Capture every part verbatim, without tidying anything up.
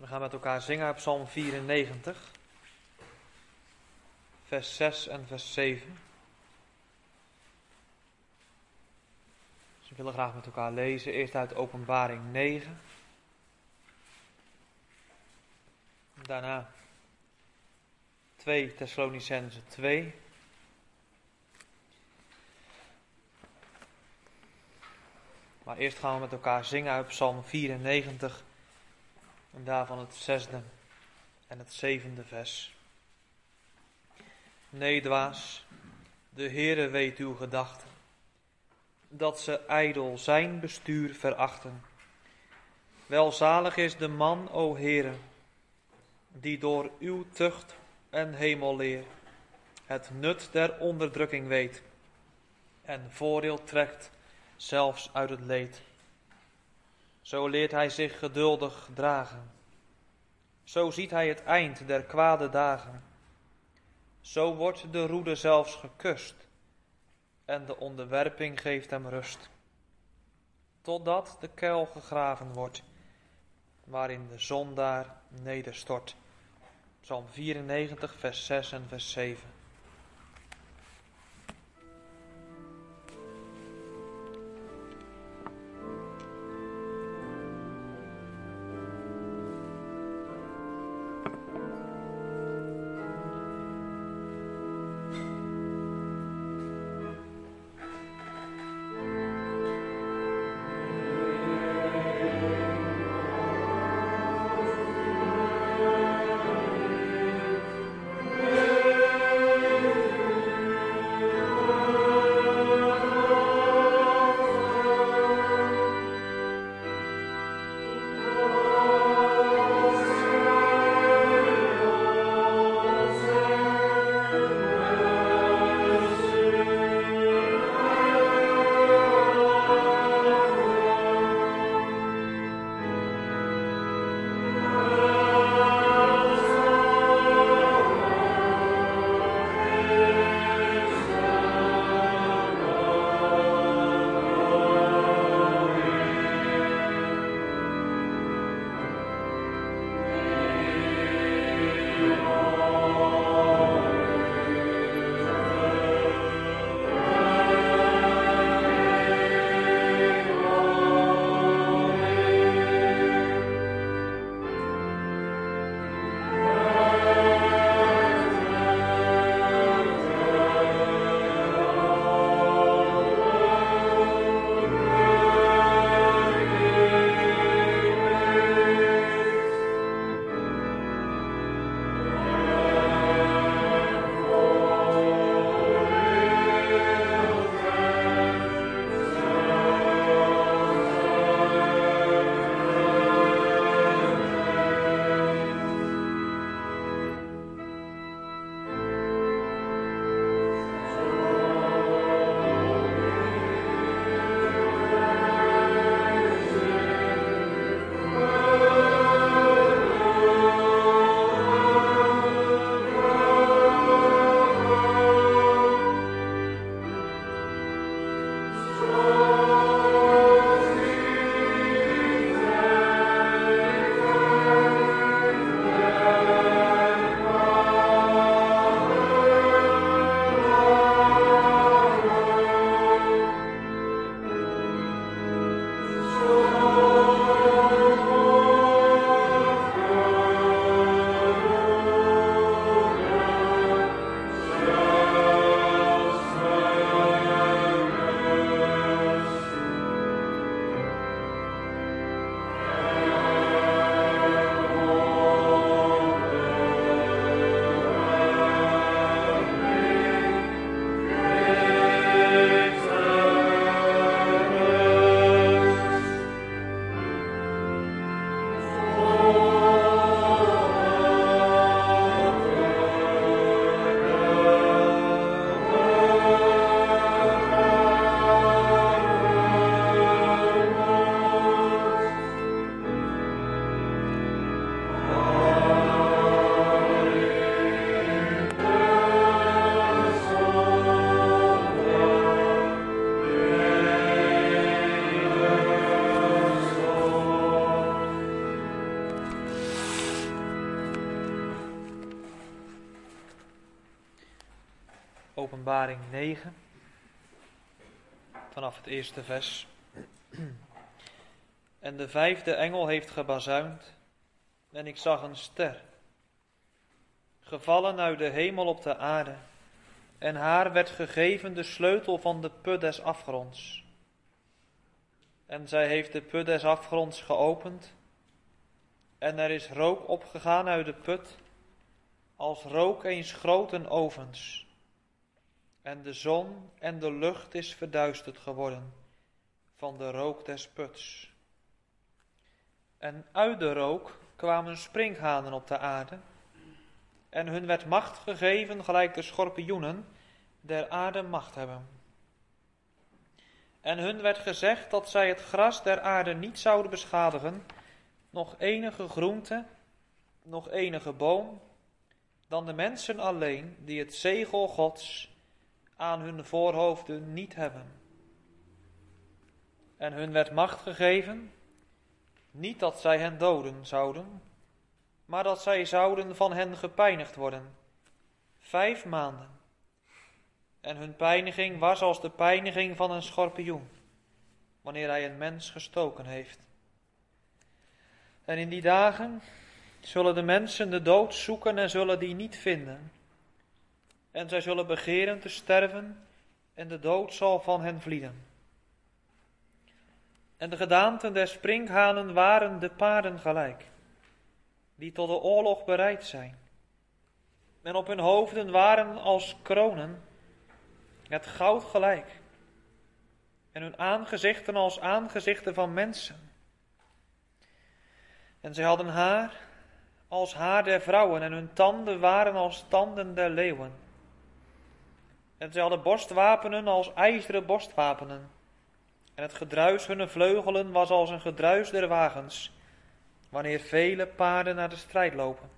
We gaan met elkaar zingen uit Psalm vierennegentig, vers zes en vers zeven. Dus we willen graag met elkaar lezen, eerst uit Openbaring negen. Daarna twee Thessalonicenzen twee. Maar eerst gaan we met elkaar zingen uit Psalm vierennegentig. En daarvan het zesde en het zevende vers. Nee, dwaas, de Heere weet uw gedachten, dat ze ijdel zijn bestuur verachten. Welzalig is de man, o Heere, die door uw tucht en hemelleer het nut der onderdrukking weet en voordeel trekt zelfs uit het leed. Zo leert hij zich geduldig dragen. Zo ziet hij het eind der kwade dagen. Zo wordt de roede zelfs gekust en de onderwerping geeft hem rust. Totdat de kuil gegraven wordt, waarin de zondaar nederstort. Psalm vierennegentig, vers zes en vers zeven. Amen. Openbaring negen, vanaf het eerste vers. En de vijfde engel heeft gebazuind, en ik zag een ster, gevallen uit de hemel op de aarde, en haar werd gegeven de sleutel van de put des afgronds. En zij heeft de put des afgronds geopend, en er is rook opgegaan uit de put, als rook eens groten ovens. En de zon en de lucht is verduisterd geworden van de rook des puts. En uit de rook kwamen sprinkhanen op de aarde, en hun werd macht gegeven gelijk de schorpioenen der aarde macht hebben. En hun werd gezegd dat zij het gras der aarde niet zouden beschadigen, nog enige groente, nog enige boom, dan de mensen alleen die het zegel Gods aan hun voorhoofden niet hebben. En hun werd macht gegeven, niet dat zij hen doden zouden, maar dat zij zouden van hen gepijnigd worden, vijf maanden. En hun pijniging was als de pijniging van een schorpioen, wanneer hij een mens gestoken heeft. En in die dagen zullen de mensen de dood zoeken en zullen die niet vinden. En zij zullen begeren te sterven en de dood zal van hen vlieden. En de gedaanten der sprinkhanen waren de paarden gelijk, die tot de oorlog bereid zijn. En op hun hoofden waren als kronen het goud gelijk. En hun aangezichten als aangezichten van mensen. En zij hadden haar als haar der vrouwen en hun tanden waren als tanden der leeuwen. En zij hadden borstwapenen als ijzeren borstwapenen. En het gedruis hunner vleugelen was als een gedruis der wagens, wanneer vele paarden naar de strijd lopen.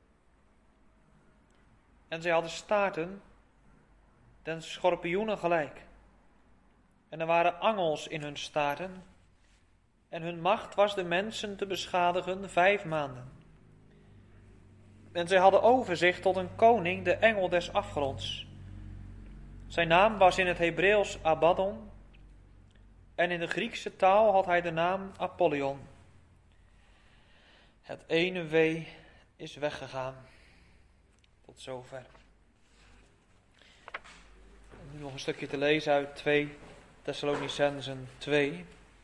En zij hadden staarten den schorpioenen gelijk. En er waren angels in hun staarten. En hun macht was de mensen te beschadigen vijf maanden. En zij hadden overzicht tot een koning, de engel des afgronds. Zijn naam was in het Hebreeuws Abaddon. En in de Griekse taal had hij de naam Apollyon. Het ene wee is weggegaan. Tot zover. Nu nog een stukje te lezen uit twee Thessalonicenzen twee.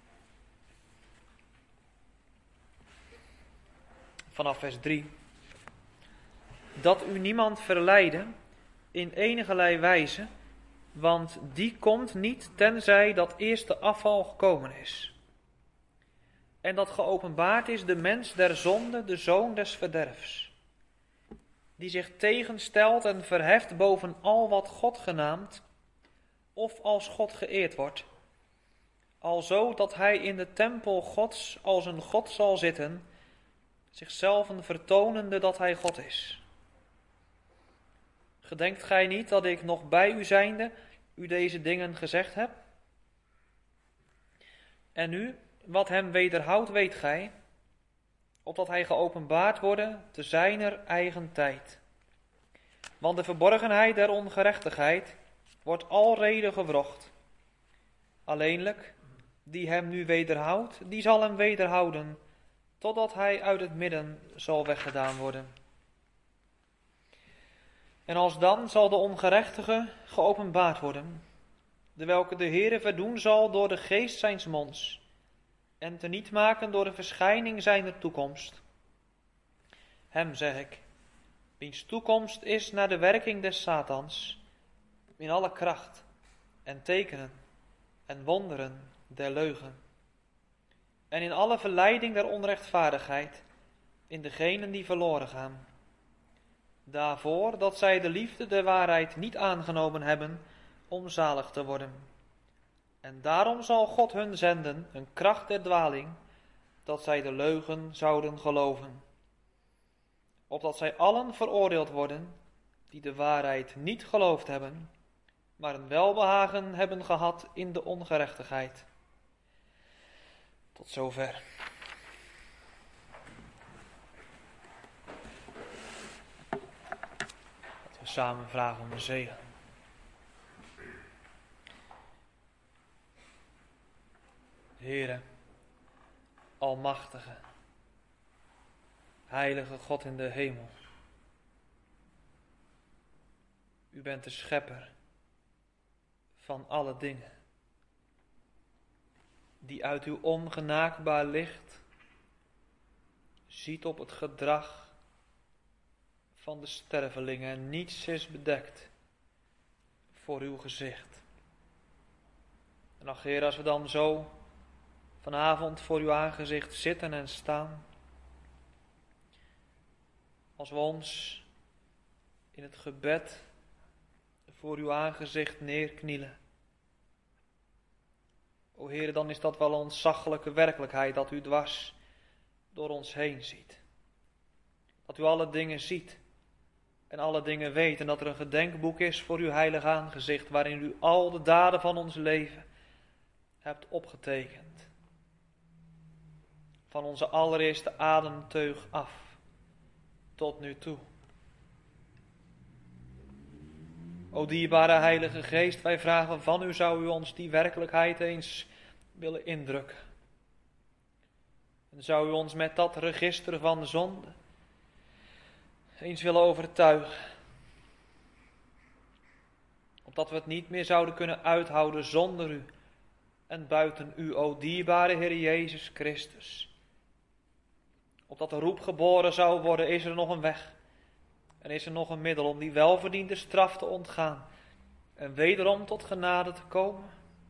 Vanaf vers drie. Dat u niemand verleide in enigerlei wijze, want die komt niet tenzij dat eerste afval gekomen is. En dat geopenbaard is de mens der zonde, de zoon des verderfs. Die zich tegenstelt en verheft boven al wat God genaamd of als God geëerd wordt. Alzo dat hij in de tempel Gods als een God zal zitten, zichzelf vertonende dat hij God is. Gedenkt gij niet dat ik nog bij u zijnde u deze dingen gezegd heb? En nu, wat hem wederhoudt, weet gij, opdat hij geopenbaard worden te zijner eigen tijd. Want de verborgenheid der ongerechtigheid wordt alrede gewrocht. Alleenlijk, die hem nu wederhoudt, die zal hem wederhouden, totdat hij uit het midden zal weggedaan worden. En alsdan zal de ongerechtige geopenbaard worden, de welke de Heere verdoen zal door de geest zijns monds, en teniet maken door de verschijning zijner toekomst. Hem zeg ik, wiens toekomst is naar de werking des Satans, in alle kracht en tekenen en wonderen der leugen, en in alle verleiding der onrechtvaardigheid, in degenen die verloren gaan. Daarvoor dat zij de liefde der waarheid niet aangenomen hebben om zalig te worden. En daarom zal God hun zenden een kracht der dwaling, dat zij de leugen zouden geloven. Opdat zij allen veroordeeld worden, die de waarheid niet geloofd hebben, maar een welbehagen hebben gehad in de ongerechtigheid. Tot zover. Laten we samen vragen om de zegen. Almachtige, heilige God in de hemel. U bent de schepper van alle dingen, die uit uw ongenaakbaar licht ziet op het gedrag van de stervelingen en niets is bedekt voor uw gezicht. En ach Heer, als we dan zo vanavond voor uw aangezicht zitten en staan, als we ons in het gebed voor uw aangezicht neerknielen, o Heer, dan is dat wel een ontzaglijke werkelijkheid dat u dwars door ons heen ziet. Dat u alle dingen ziet en alle dingen weet en dat er een gedenkboek is voor uw heilig aangezicht waarin u al de daden van ons leven hebt opgetekend. Van onze allereerste ademteug af tot nu toe. O dierbare Heilige Geest, wij vragen van u, zou u ons die werkelijkheid eens willen indrukken. En zou u ons met dat register van zonde eens willen overtuigen. Opdat we het niet meer zouden kunnen uithouden zonder u en buiten u, o dierbare Heer Jezus Christus. Opdat de roep geboren zou worden, is er nog een weg. En is er nog een middel om die welverdiende straf te ontgaan en wederom tot genade te komen?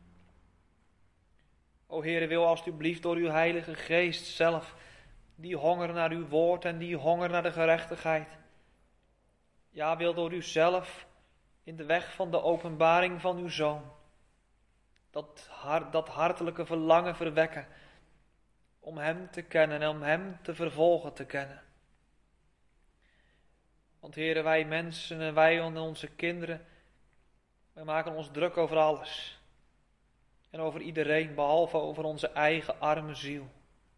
O Heere, wil alstublieft door uw Heilige Geest zelf die honger naar uw woord en die honger naar de gerechtigheid. Ja, wil door u zelf in de weg van de openbaring van uw Zoon dat, hart, dat hartelijke verlangen verwekken om hem te kennen en om hem te vervolgen te kennen. Want Heere, wij mensen en wij en onze kinderen, wij maken ons druk over alles. En over iedereen, behalve over onze eigen arme ziel.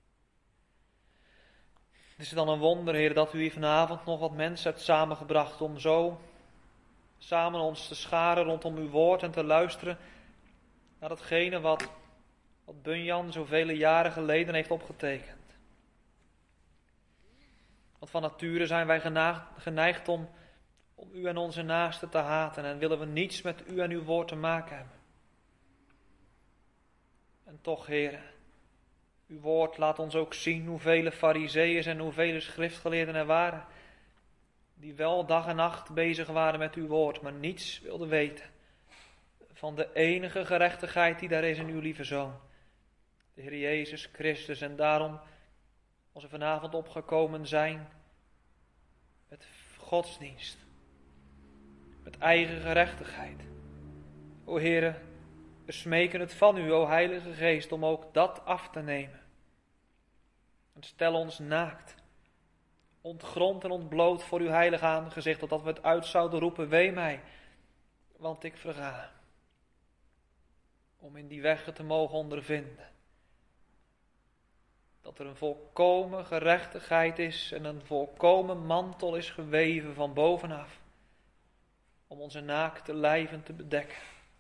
Het is dan een wonder, Heer, dat u hier vanavond nog wat mensen hebt samengebracht om zo samen ons te scharen rondom uw woord en te luisteren naar datgene wat, wat Bunyan zoveel jaren geleden heeft opgetekend. Want van nature zijn wij geneigd, geneigd om, om u en onze naasten te haten en willen we niets met u en uw woord te maken hebben. En toch, Heere, uw woord laat ons ook zien hoeveel farizeeërs en hoeveel schriftgeleerden er waren, die wel dag en nacht bezig waren met uw woord, maar niets wilden weten van de enige gerechtigheid die daar is in uw lieve Zoon, de Heer Jezus Christus. En daarom, als we vanavond opgekomen zijn met godsdienst, met eigen gerechtigheid, o Heere, we smeken het van u, o Heilige Geest, om ook dat af te nemen. En stel ons naakt, ontgrond en ontbloot voor uw heilig aangezicht, totdat we het uit zouden roepen, wee mij, want ik verga. Om in die weg te mogen ondervinden dat er een volkomen gerechtigheid is en een volkomen mantel is geweven van bovenaf, om onze naakte lijven te bedekken.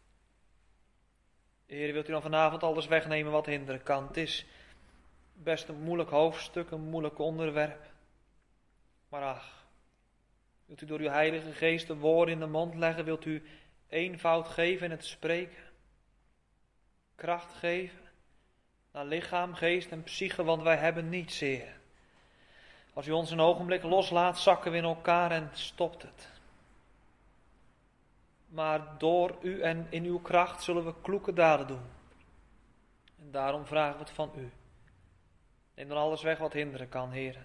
Heer, wilt u dan vanavond alles wegnemen wat hinderen kan? Het is best een moeilijk hoofdstuk, een moeilijk onderwerp. Maar ach, wilt u door uw Heilige Geest de woorden in de mond leggen? Wilt u eenvoud geven in het spreken? Kracht geven naar lichaam, geest en psyche, want wij hebben niets, Heer. Als u ons een ogenblik loslaat, zakken we in elkaar en stopt het. Maar door u en in uw kracht zullen we kloeke daden doen. En daarom vragen we het van u. Neem dan alles weg wat hinderen kan, Heer.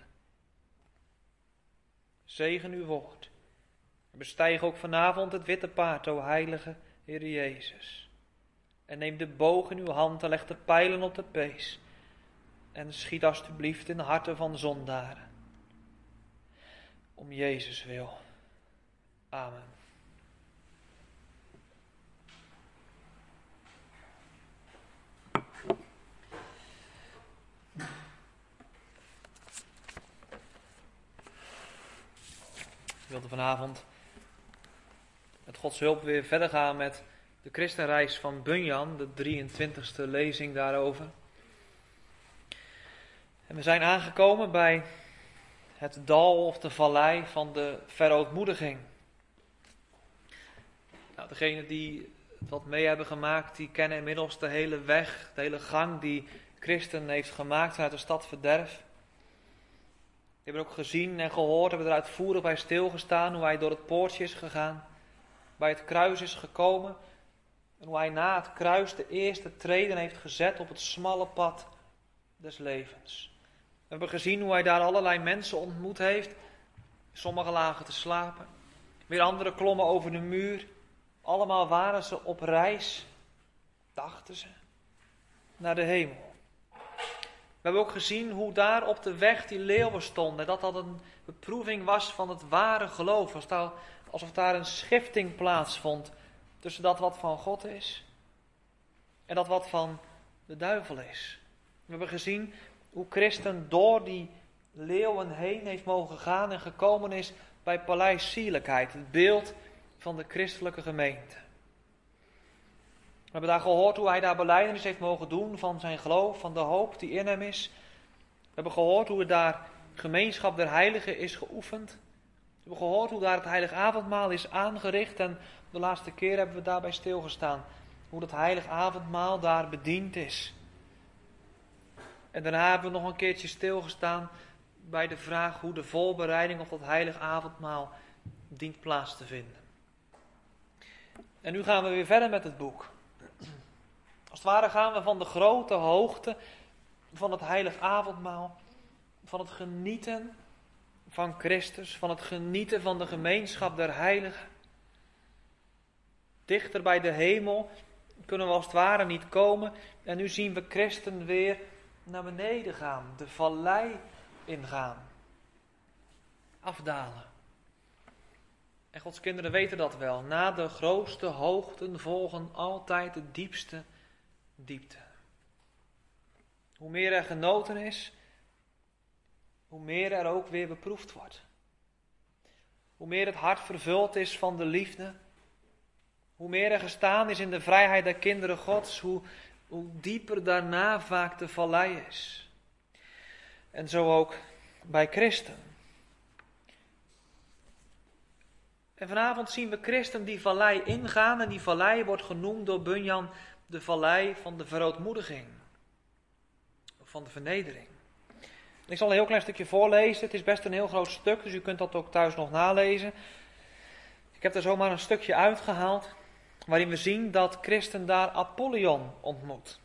Zegen uw woord. Bestijg ook vanavond het witte paard, o heilige Heer Jezus. En neem de boog in uw hand en leg de pijlen op de pees. En schiet alstublieft in de harten van zondaren. Om Jezus wil. Amen. Ik wilde vanavond met Gods hulp weer verder gaan met de christenreis van Bunyan, de drieëntwintigste lezing daarover. En we zijn aangekomen bij het dal of de vallei van de verootmoediging. Nou, degenen die het wat mee hebben gemaakt, die kennen inmiddels de hele weg, de hele gang die Christen heeft gemaakt vanuit de stad Verderf. Die hebben ook gezien en gehoord, hebben er uitvoerig bij stilgestaan, hoe hij door het poortje is gegaan, bij het kruis is gekomen en hoe hij na het kruis de eerste treden heeft gezet op het smalle pad des levens. We hebben gezien hoe hij daar allerlei mensen ontmoet heeft. Sommigen lagen te slapen, weer anderen klommen over de muur. Allemaal waren ze op reis, dachten ze, naar de hemel. We hebben ook gezien hoe daar op de weg die leeuwen stonden. Dat dat een beproeving was van het ware geloof. Alsof daar een schifting plaatsvond tussen dat wat van God is en dat wat van de duivel is. We hebben gezien hoe Christen door die leeuwen heen heeft mogen gaan en gekomen is bij Paleis Sierlijkheid. Het beeld van de christelijke gemeente. We hebben daar gehoord hoe hij daar belijdenis heeft mogen doen van zijn geloof, van de hoop die in hem is. We hebben gehoord hoe er daar gemeenschap der heiligen is geoefend. We hebben gehoord hoe daar het heilig avondmaal is aangericht en de laatste keer hebben we daarbij stilgestaan. Hoe dat heilig avondmaal daar bediend is. En daarna hebben we nog een keertje stilgestaan bij de vraag hoe de voorbereiding op dat heilig avondmaal dient plaats te vinden. En nu gaan we weer verder met het boek. Als het ware gaan we van de grote hoogte van het heilig avondmaal, van het genieten van Christus, van het genieten van de gemeenschap der heiligen. Dichter bij de hemel kunnen we als het ware niet komen en nu zien we Christen weer naar beneden gaan, de vallei ingaan, afdalen. En Gods kinderen weten dat wel. Na de grootste hoogten volgen altijd de diepste diepte. Hoe meer er genoten is, hoe meer er ook weer beproefd wordt. Hoe meer het hart vervuld is van de liefde, hoe meer er gestaan is in de vrijheid der kinderen Gods, hoe, hoe dieper daarna vaak de vallei is. En zo ook bij Christen. En vanavond zien we Christen die vallei ingaan en die vallei wordt genoemd door Bunyan de vallei van de verootmoediging. Van de vernedering. Ik zal een heel klein stukje voorlezen. Het is best een heel groot stuk, dus u kunt dat ook thuis nog nalezen. Ik heb er zomaar een stukje uitgehaald, waarin we zien dat Christen daar Apollyon ontmoet.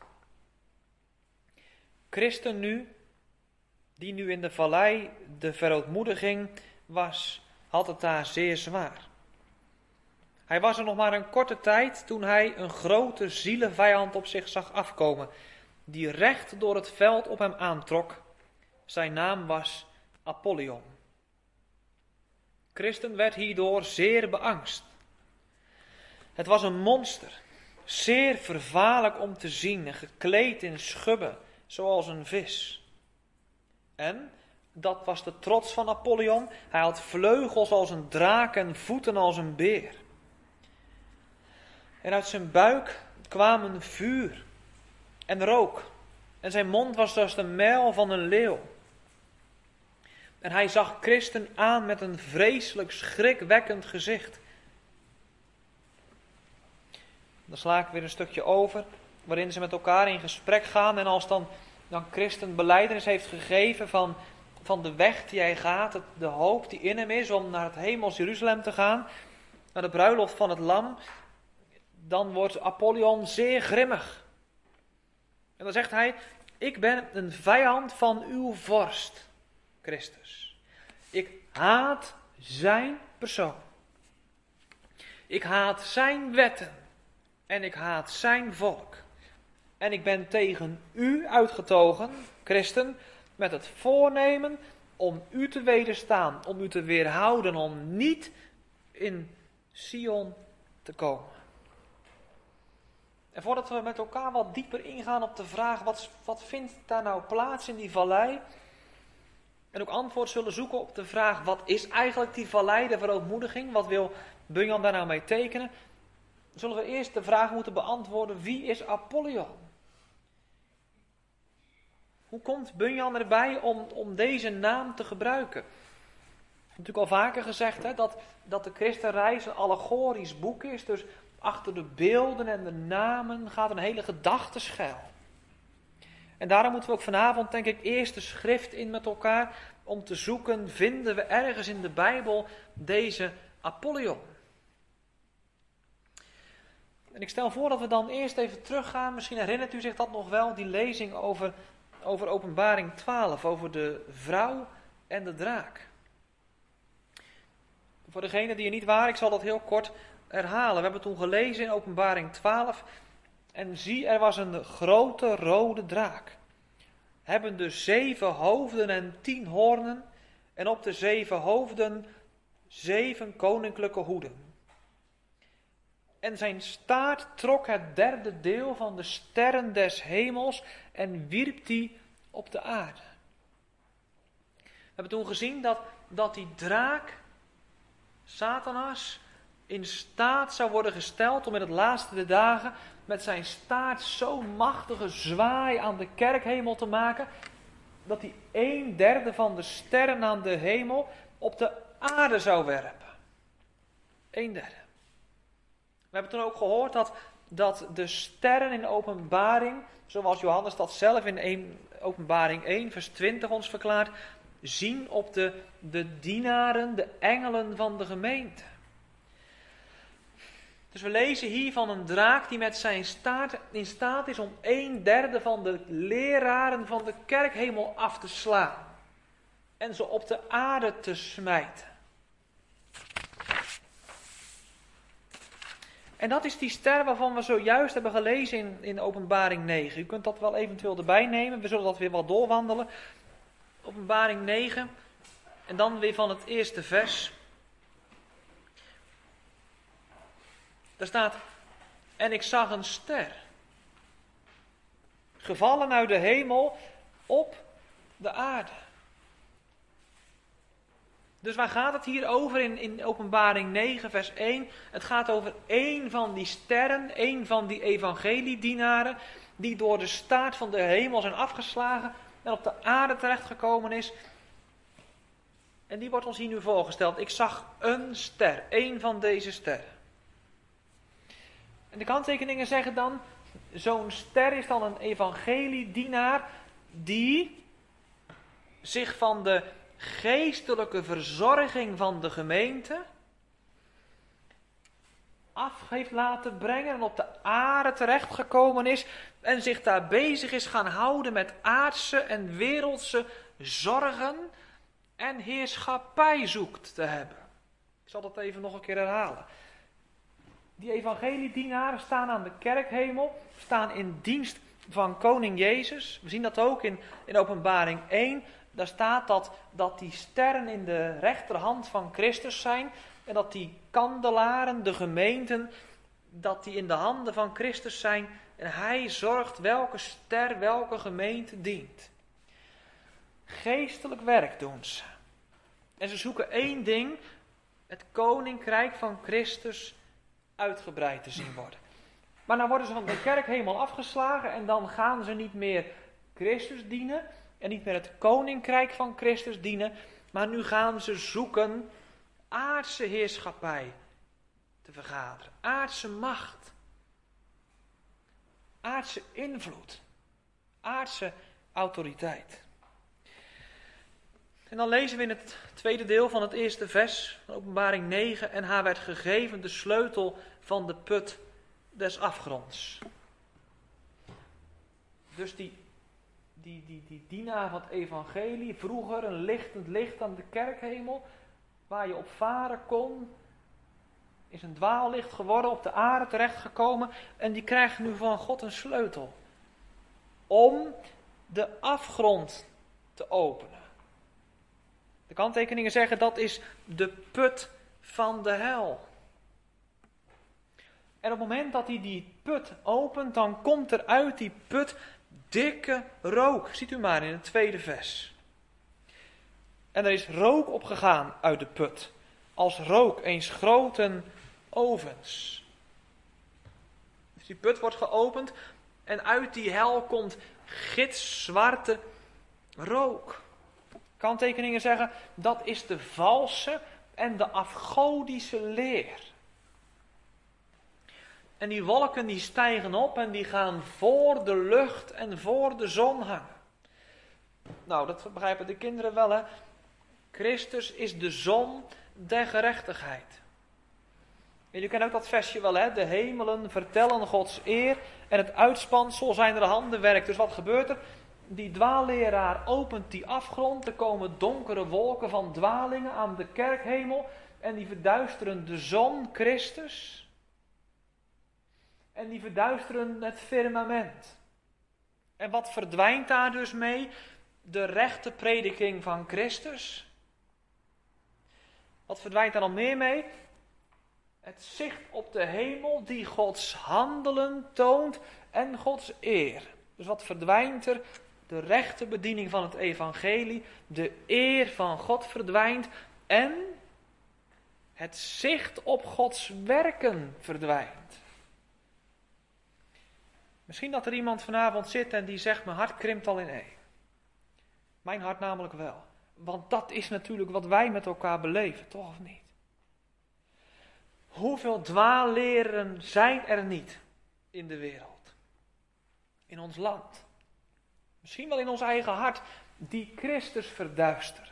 Christen nu, die nu in de vallei de verootmoediging was, had het daar zeer zwaar. Hij was er nog maar een korte tijd toen hij een grote zielenvijand op zich zag afkomen, die recht door het veld op hem aantrok. Zijn naam was Apollyon. Christen werd hierdoor zeer beangst. Het was een monster, zeer vervaarlijk om te zien en gekleed in schubben, zoals een vis. En, dat was de trots van Apollyon, hij had vleugels als een draak en voeten als een beer. En uit zijn buik kwamen vuur en rook. En zijn mond was als de mijl van een leeuw. En hij zag Christen aan met een vreselijk schrikwekkend gezicht. Dan sla ik weer een stukje over, waarin ze met elkaar in gesprek gaan. En als dan, dan Christen belijdenis heeft gegeven van, van de weg die hij gaat, het, de hoop die in hem is om naar het hemels Jeruzalem te gaan, naar de bruiloft van het lam, dan wordt Apollyon zeer grimmig. En dan zegt hij, ik ben een vijand van uw vorst, Christus. Ik haat zijn persoon. Ik haat zijn wetten. En ik haat zijn volk. En ik ben tegen u uitgetogen, Christen, met het voornemen om u te wederstaan, om u te weerhouden, om niet in Sion te komen. En voordat we met elkaar wat dieper ingaan op de vraag, wat, wat vindt daar nou plaats in die vallei? En ook antwoord zullen zoeken op de vraag, wat is eigenlijk die vallei, de verootmoediging? Wat wil Bunyan daar nou mee tekenen? Zullen we eerst de vraag moeten beantwoorden, wie is Apollyon? Hoe komt Bunyan erbij om, om deze naam te gebruiken? Ik heb natuurlijk al vaker gezegd hè, dat, dat de Christenreis een allegorisch boek is. Dus achter de beelden en de namen gaat een hele gedachte schuil. En daarom moeten we ook vanavond, denk ik, eerst de schrift in met elkaar. Om te zoeken, vinden we ergens in de Bijbel deze Apollyon. En ik stel voor dat we dan eerst even teruggaan. Misschien herinnert u zich dat nog wel, die lezing over, over Openbaring twaalf. Over de vrouw en de draak. Voor degenen die er niet waren, ik zal dat heel kort herhalen. We hebben toen gelezen in Openbaring twaalf. En zie, er was een grote rode draak. Hebbende zeven hoofden en tien hoornen. En op de zeven hoofden zeven koninklijke hoeden. En zijn staart trok het derde deel van de sterren des hemels en wierp die op de aarde. We hebben toen gezien dat, dat die draak, Satanas, in staat zou worden gesteld om in het laatste der dagen met zijn staart zo'n machtige zwaai aan de kerkhemel te maken, dat hij een derde van de sterren aan de hemel op de aarde zou werpen. Een derde. We hebben toen ook gehoord dat, dat de sterren in Openbaring, zoals Johannes dat zelf in een, Openbaring één vers twintig ons verklaart, zien op de, de dienaren, de engelen van de gemeente. Dus we lezen hier van een draak die met zijn staart in staat is om een derde van de leraren van de kerkhemel af te slaan. En ze op de aarde te smijten. En dat is die ster waarvan we zojuist hebben gelezen in, in Openbaring negen. U kunt dat wel eventueel erbij nemen. We zullen dat weer wat doorwandelen. Openbaring negen. En dan weer van het eerste vers. Daar staat: en ik zag een ster. Gevallen uit de hemel op de aarde. Dus waar gaat het hier over in, in Openbaring negen vers één? Het gaat over één van die sterren, één van die evangeliedienaren, die door de staart van de hemel zijn afgeslagen en op de aarde terechtgekomen is. En die wordt ons hier nu voorgesteld. Ik zag een ster, één van deze sterren. En de kanttekeningen zeggen dan, zo'n ster is dan een evangeliedienaar die zich van de geestelijke verzorging van de gemeente af heeft laten brengen en op de aarde terechtgekomen is en zich daar bezig is gaan houden met aardse en wereldse zorgen en heerschappij zoekt te hebben. Ik zal dat even nog een keer herhalen. Die evangeliedienaren staan aan de kerkhemel, staan in dienst van koning Jezus. We zien dat ook in, in Openbaring één. Daar staat dat, dat die sterren in de rechterhand van Christus zijn. En dat die kandelaren, de gemeenten, dat die in de handen van Christus zijn. En hij zorgt welke ster, welke gemeente dient. Geestelijk werk doen ze. En ze zoeken één ding: het koninkrijk van Christus uitgebreid te zien worden. Maar dan worden ze van de kerk helemaal afgeslagen en dan gaan ze niet meer Christus dienen en niet meer het koninkrijk van Christus dienen, maar nu gaan ze zoeken aardse heerschappij te vergaderen, aardse macht, aardse invloed, aardse autoriteit. En dan lezen we in het tweede deel van het eerste vers van Openbaring negen: en haar werd gegeven de sleutel van de put des afgronds. Dus die, die, die, die dienaar van het evangelie, vroeger een lichtend licht aan de kerkhemel, waar je op varen kon, is een dwaallicht geworden, op de aarde terechtgekomen, en die krijgt nu van God een sleutel om de afgrond te openen. De kanttekeningen zeggen dat is de put van de hel. En op het moment dat hij die put opent, dan komt er uit die put dikke rook. Ziet u maar in het tweede vers. En er is rook opgegaan uit de put, als rook eens groten ovens. Dus die put wordt geopend en uit die hel komt gitzwarte rook. Kanttekeningen zeggen, dat is de valse en de afgodische leer. En die wolken die stijgen op en die gaan voor de lucht en voor de zon hangen. Nou, dat begrijpen de kinderen wel, hè. Christus is de zon der gerechtigheid. Jullie kennen ook dat versje wel, hè. De hemelen vertellen Gods eer en het uitspansel zijn er handenwerk. Dus wat gebeurt er? Die dwaalleraar opent die afgrond. Er komen donkere wolken van dwalingen aan de kerkhemel. En die verduisteren de zon, Christus. En die verduisteren het firmament. En wat verdwijnt daar dus mee? De rechte prediking van Christus. Wat verdwijnt daar nog meer mee? Het zicht op de hemel die Gods handelen toont en Gods eer. Dus wat verdwijnt er? De rechte bediening van het evangelie, de eer van God verdwijnt en het zicht op Gods werken verdwijnt. Misschien dat er iemand vanavond zit en die zegt, mijn hart krimpt al in één. Mijn hart namelijk wel. Want dat is natuurlijk wat wij met elkaar beleven, toch of niet? Hoeveel dwaalleren zijn er niet in de wereld? In ons land. Misschien wel in ons eigen hart, die Christus verduisteren.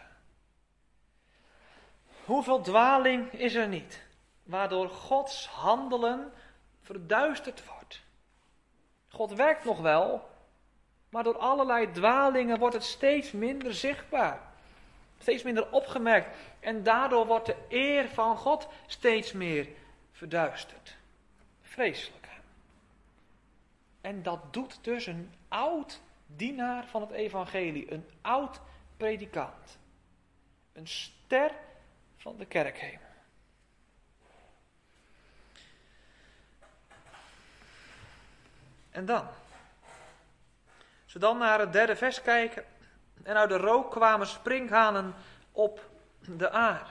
Hoeveel dwaling is er niet, waardoor Gods handelen verduisterd wordt? God werkt nog wel, maar door allerlei dwalingen wordt het steeds minder zichtbaar. Steeds minder opgemerkt. En daardoor wordt de eer van God steeds meer verduisterd. Vreselijk. En dat doet dus een oud dienaar van het evangelie. Een oud predikant. Een ster van de kerkhemel. En dan. Als we dan naar het derde vers kijken. En uit de rook kwamen sprinkhanen op de aarde.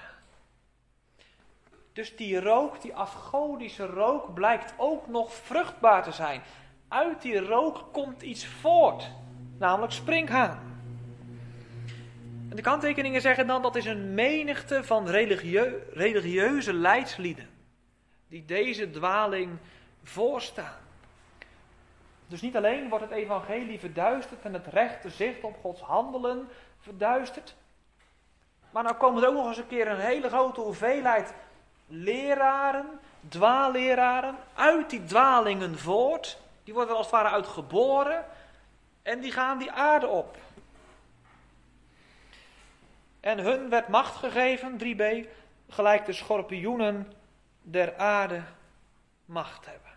Dus die rook, die afgodische rook, blijkt ook nog vruchtbaar te zijn. Uit die rook komt iets voort, namelijk sprinkhaan. En de kanttekeningen zeggen dan, dat is een menigte van religieu- religieuze leidslieden, die deze dwaling voorstaan. Dus niet alleen wordt het evangelie verduisterd en het rechte zicht op Gods handelen verduisterd. Maar nou komen er ook nog eens een keer een hele grote hoeveelheid leraren, dwaalleraren, uit die dwalingen voort. Die worden er als het ware uit geboren en die gaan die aarde op. En hun werd macht gegeven, drie b, gelijk de schorpioenen der aarde macht hebben.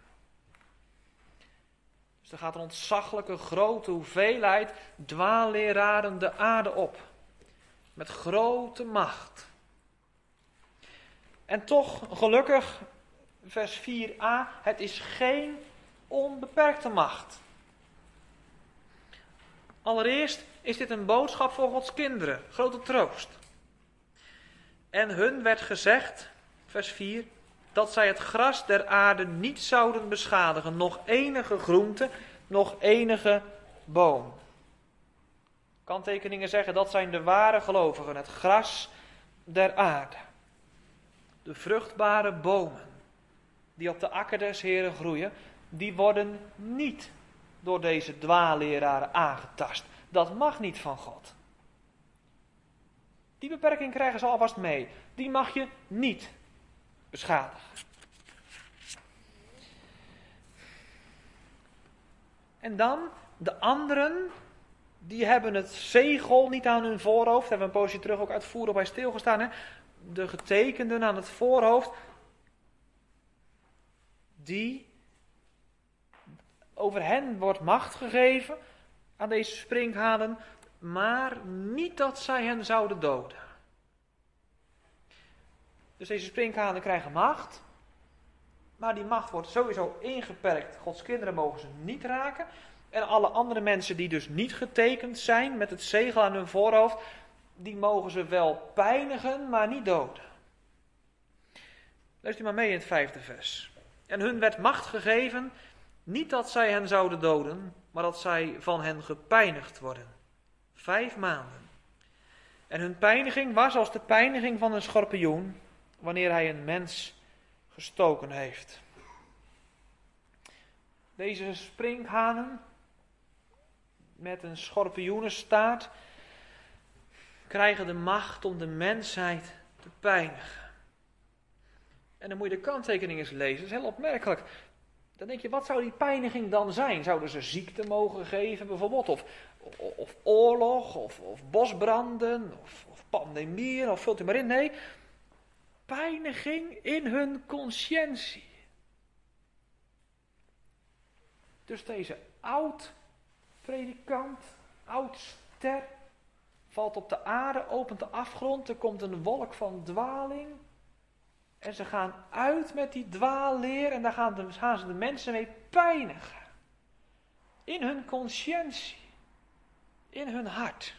Dus er gaat een ontzaglijke grote hoeveelheid dwaalleraren de aarde op. Met grote macht. En toch, gelukkig, vers vier a, het is geen onbeperkte macht. Allereerst is dit een boodschap voor Gods kinderen, grote troost. En hun werd gezegd, vers vier, dat zij het gras der aarde niet zouden beschadigen, nog enige groente, nog enige boom. Kanttekeningen zeggen, dat zijn de ware gelovigen, het gras der aarde. De vruchtbare bomen, die op de akker des Heren groeien, die worden niet door deze dwaalleraren aangetast. Dat mag niet van God. Die beperking krijgen ze alvast mee. Die mag je niet beschadigen. En dan, de anderen, die hebben het zegel niet aan hun voorhoofd. Daar hebben we een poosje terug ook uitvoerig bij stilgestaan. Hè? De getekenden aan het voorhoofd. Die, over hen wordt macht gegeven aan deze sprinkhanen. Maar niet dat zij hen zouden doden. Dus deze sprinkhanen krijgen macht. Maar die macht wordt sowieso ingeperkt. Gods kinderen mogen ze niet raken. En alle andere mensen die dus niet getekend zijn met het zegel aan hun voorhoofd, die mogen ze wel pijnigen, maar niet doden. Lees u maar mee in het vijfde vers. En hun werd macht gegeven, niet dat zij hen zouden doden, maar dat zij van hen gepijnigd worden. Vijf maanden. En hun pijniging was als de pijniging van een schorpioen, wanneer hij een mens gestoken heeft. Deze sprinkhanen met een schorpioenenstaart krijgen de macht om de mensheid te pijnigen. En dan moet je de kanttekening eens lezen, dat is heel opmerkelijk. Dan denk je, wat zou die pijniging dan zijn? Zouden ze ziekte mogen geven bijvoorbeeld? Of, of, of oorlog, of, of bosbranden, of, of pandemieën, of vult u maar in. Nee, pijniging in hun conscientie. Dus deze oud-predikant, oud-ster, valt op de aarde, opent de afgrond, er komt een wolk van dwaling. En ze gaan uit met die dwaalleer en daar gaan, de, gaan ze de mensen mee pijnigen. In hun conscientie. In hun hart.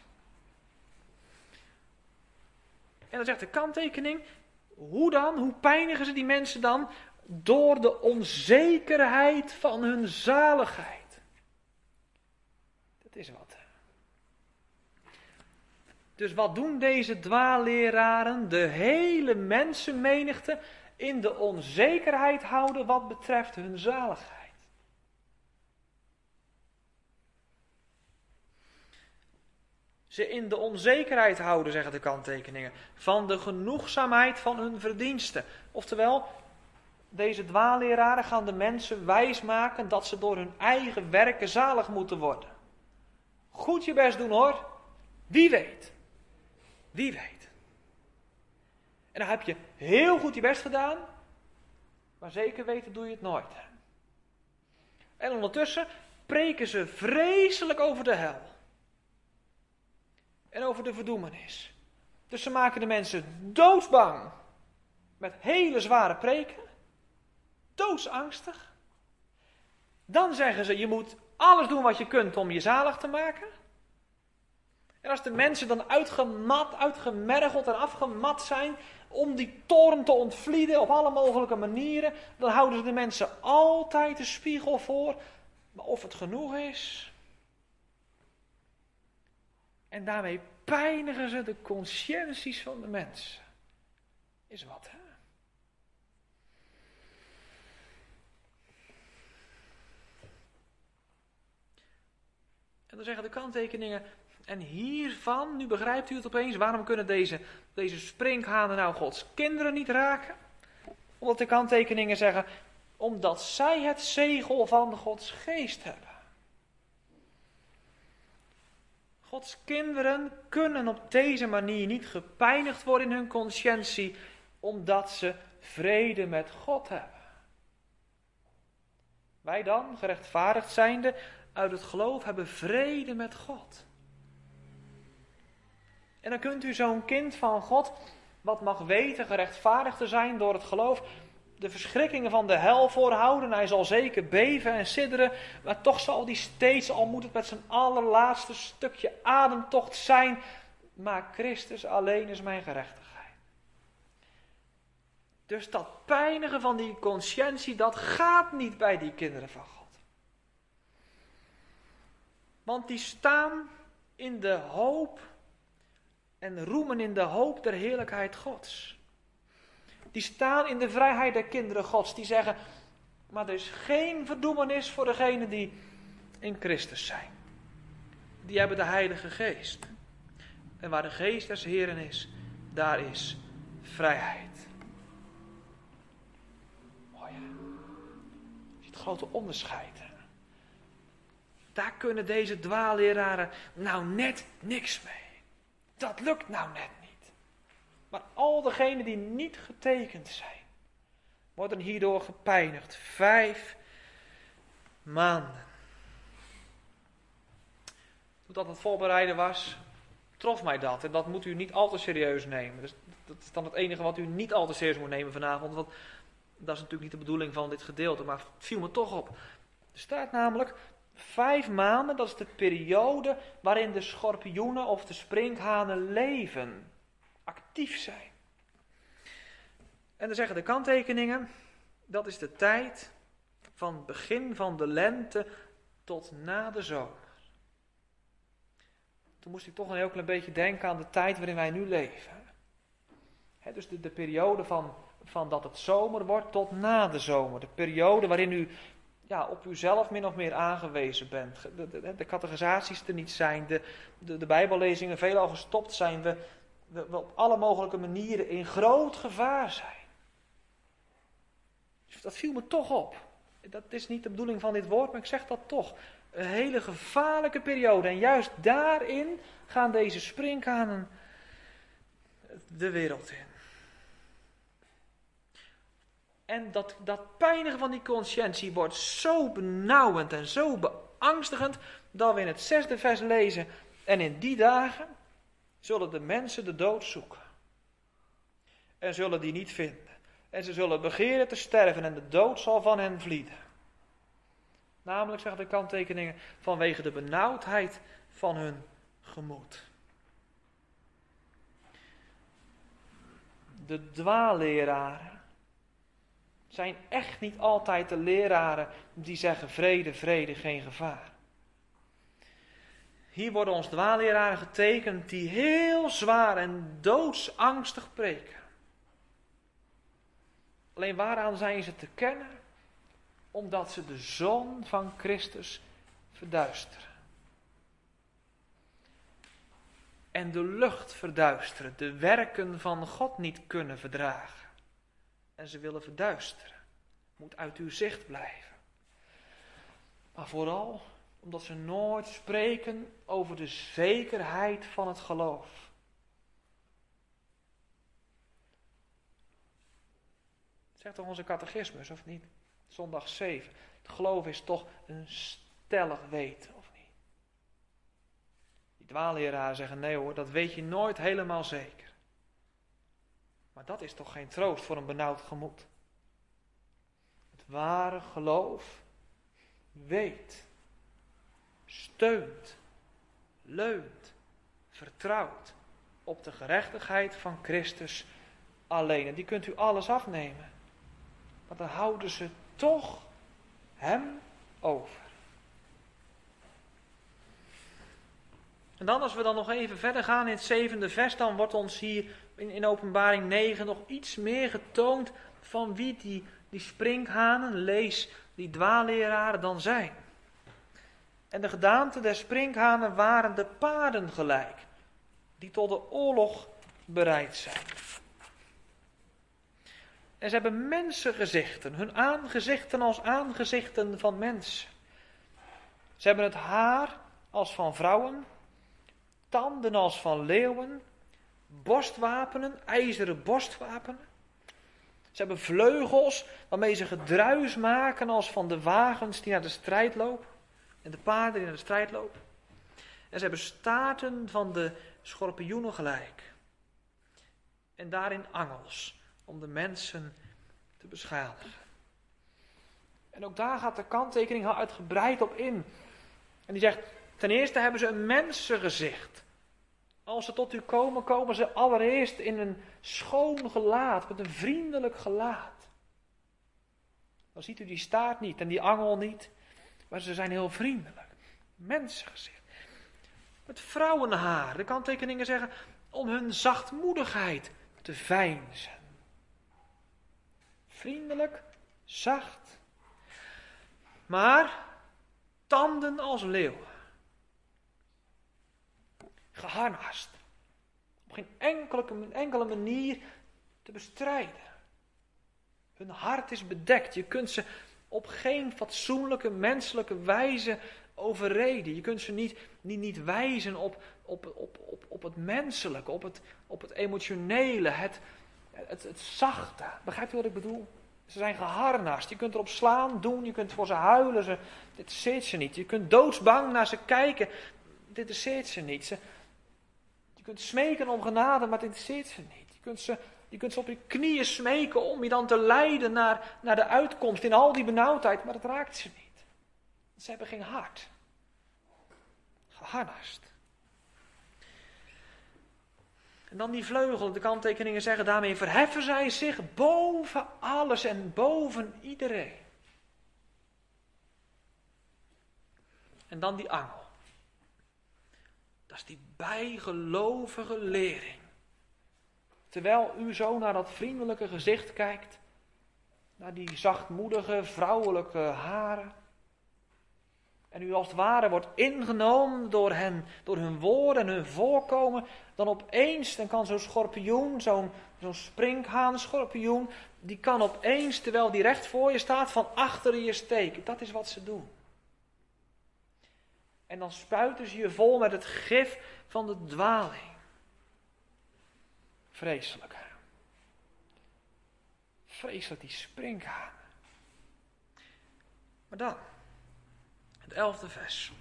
En dan zegt de kanttekening, hoe dan? Hoe pijnigen ze die mensen dan? Door de onzekerheid van hun zaligheid. Dat is wat. Dus wat doen deze dwaalleraren? De hele mensenmenigte in de onzekerheid houden wat betreft hun zaligheid. Ze in de onzekerheid houden, zeggen de kanttekeningen, van de genoegzaamheid van hun verdiensten. Oftewel, deze dwaalleraren gaan de mensen wijsmaken dat ze door hun eigen werken zalig moeten worden. Goed je best doen hoor, wie weet. Wie weet. En dan heb je heel goed je best gedaan, maar zeker weten doe je het nooit. En ondertussen preken ze vreselijk over de hel. En over de verdoemenis. Dus ze maken de mensen doodsbang. Met hele zware preken. Doodsangstig. Dan zeggen ze, je moet alles doen wat je kunt om je zalig te maken. En als de mensen dan uitgemat, uitgemergeld en afgemat zijn om die toorn te ontvlieden op alle mogelijke manieren, dan houden ze de mensen altijd de spiegel voor. Maar of het genoeg is. En daarmee pijnigen ze de conscienties van de mensen. Is wat, hè? En dan zeggen de kanttekeningen, en hiervan, nu begrijpt u het opeens, waarom kunnen deze, deze sprinkhanen nou Gods kinderen niet raken? Omdat de kanttekeningen zeggen, omdat zij het zegel van Gods geest hebben. Gods kinderen kunnen op deze manier niet gepijnigd worden in hun conscientie, omdat ze vrede met God hebben. Wij dan, gerechtvaardigd zijnde, uit het geloof hebben vrede met God. En dan kunt u zo'n kind van God, wat mag weten gerechtvaardigd te zijn door het geloof, de verschrikkingen van de hel voorhouden. Hij zal zeker beven en sidderen, maar toch zal hij steeds, al moet het met zijn allerlaatste stukje ademtocht zijn, maar Christus alleen is mijn gerechtigheid. Dus dat pijnigen van die conscientie, dat gaat niet bij die kinderen van God. Want die staan in de hoop en roemen in de hoop der heerlijkheid Gods. Die staan in de vrijheid der kinderen Gods. Die zeggen, maar er is geen verdoemenis voor degenen die in Christus zijn. Die hebben de Heilige Geest. En waar de Geest des Heeren is, daar is vrijheid. Mooi hè? Je ziet het grote onderscheid. Hè? Daar kunnen deze dwaalleraren nou net niks mee. Dat lukt nou net niet. Maar al degenen die niet getekend zijn, worden hierdoor gepijnigd. Vijf maanden. Toen dat het voorbereiden was, trof mij dat. En dat moet u niet al te serieus nemen. Dus dat is dan het enige wat u niet al te serieus moet nemen vanavond. Want dat is natuurlijk niet de bedoeling van dit gedeelte. Maar het viel me toch op. Er staat namelijk vijf maanden, dat is de periode waarin de schorpioenen of de sprinkhanen leven. Actief zijn. En dan zeggen de kanttekeningen, dat is de tijd van begin van de lente tot na de zomer. toen moest ik toch een heel klein beetje denken aan de tijd waarin wij nu leven. He, dus de, de periode van, van dat het zomer wordt tot na de zomer. De periode waarin u ja, op uzelf min of meer aangewezen bent. De, de, de categorisaties er niet zijn, de, de, de bijbellezingen veelal gestopt zijn. We, we, we op alle mogelijke manieren in groot gevaar zijn. Dus dat viel me toch op. Dat is niet de bedoeling van dit woord, maar ik zeg dat toch. Een hele gevaarlijke periode. En juist daarin gaan deze sprinkhanen de wereld in. En dat, dat pijnigen van die consciëntie wordt zo benauwend en zo beangstigend, dat we in het zesde vers lezen. En in die dagen zullen de mensen de dood zoeken. En zullen die niet vinden. En ze zullen begeren te sterven en de dood zal van hen vlieden. Namelijk, zeggen de kanttekeningen, vanwege de benauwdheid van hun gemoed. De dwaalleraren zijn echt niet altijd de leraren die zeggen vrede, vrede, geen gevaar. Hier worden ons dwaalleraren getekend die heel zwaar en doodsangstig preken. Alleen waaraan zijn ze te kennen? Omdat ze de zon van Christus verduisteren. En de lucht verduisteren, de werken van God niet kunnen verdragen. En ze willen verduisteren. Moet uit uw zicht blijven. Maar vooral omdat ze nooit spreken over de zekerheid van het geloof. Zegt toch onze catechismus, of niet? Zondag zeven. Het geloof is toch een stellig weten, of niet? Die dwaalleraren zeggen, nee hoor, dat weet je nooit helemaal zeker. Maar dat is toch geen troost voor een benauwd gemoed. Het ware geloof weet, steunt, leunt, vertrouwt op de gerechtigheid van Christus alleen. En die kunt u alles afnemen. Maar dan houden ze toch hem over. En dan als we dan nog even verder gaan in het zevende vers, dan wordt ons hier in, in Openbaring negen nog iets meer getoond van wie die, die sprinkhanen, lees die dwaalleraren dan zijn. En de gedaante der sprinkhanen waren de paarden gelijk, die tot de oorlog bereid zijn. En ze hebben mensengezichten, hun aangezichten als aangezichten van mensen. Ze hebben het haar als van vrouwen, tanden als van leeuwen, borstwapenen, ijzeren borstwapenen. Ze hebben vleugels waarmee ze gedruis maken als van de wagens die naar de strijd lopen. En de paarden die naar de strijd lopen. En ze hebben staarten van de schorpioenen gelijk. En daarin angels om de mensen te beschadigen. En ook daar gaat de kanttekening al uitgebreid op in. En die zegt, ten eerste hebben ze een mensengezicht. Als ze tot u komen, komen ze allereerst in een schoon gelaat, met een vriendelijk gelaat. Dan ziet u die staart niet en die angel niet, maar ze zijn heel vriendelijk. Mensengezicht. Met vrouwenhaar, de kanttekeningen zeggen, om hun zachtmoedigheid te veinzen. Vriendelijk, zacht, maar tanden als leeuwen. Geharnast. Op geen enkele, enkele manier te bestrijden. Hun hart is bedekt. Je kunt ze op geen fatsoenlijke, menselijke wijze overreden. Je kunt ze niet, niet, niet wijzen op, op, op, op, op het menselijke, op het, op het emotionele, het, het, het zachte. Begrijpt u wat ik bedoel? Ze zijn geharnast. Je kunt erop slaan, doen, je kunt voor ze huilen. Ze, dit interesseert ze niet. Je kunt doodsbang naar ze kijken. Dit interesseert ze niet. Ze, je kunt smeken om genade, maar het interesseert ze niet. Je kunt ze, je kunt ze op je knieën smeken om je dan te leiden naar, naar de uitkomst in al die benauwdheid, maar dat raakt ze niet. Ze hebben geen hart. Geharnast. En dan die vleugel, de kanttekeningen zeggen, daarmee verheffen zij zich boven alles en boven iedereen. En dan die angel. Dat is die bijgelovige lering. Terwijl u zo naar dat vriendelijke gezicht kijkt, naar die zachtmoedige vrouwelijke haren, en u als het ware wordt ingenomen door hen, door hun woorden en hun voorkomen, dan opeens, dan kan zo'n schorpioen, zo'n, zo'n sprinkhaanschorpioen, die kan opeens, terwijl die recht voor je staat, van achteren je steken. Dat is wat ze doen. En dan spuiten ze je vol met het gif van de dwaling. Vreselijk. Vreselijk, die sprinkhanen. Maar dan, het elfde vers.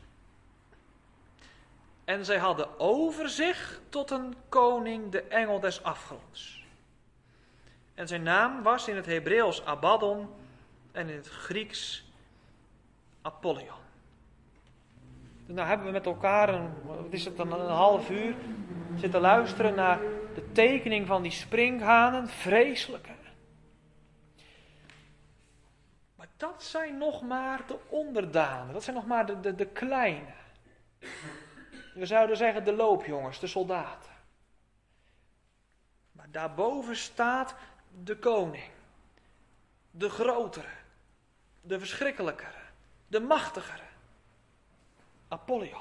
En zij hadden over zich tot een koning de engel des afgronds. En zijn naam was in het Hebreeuws Abaddon en in het Grieks Apollyon. Nou hebben we met elkaar, een, wat is het dan, een half uur zitten luisteren naar de tekening van die sprinkhanen. Vreselijk, hè? Maar dat zijn nog maar de onderdanen. Dat zijn nog maar de, de, de kleine. We zouden zeggen de loopjongens, de soldaten. Maar daarboven staat de koning. De grotere. De verschrikkelijkere. De machtigere. Apollyon.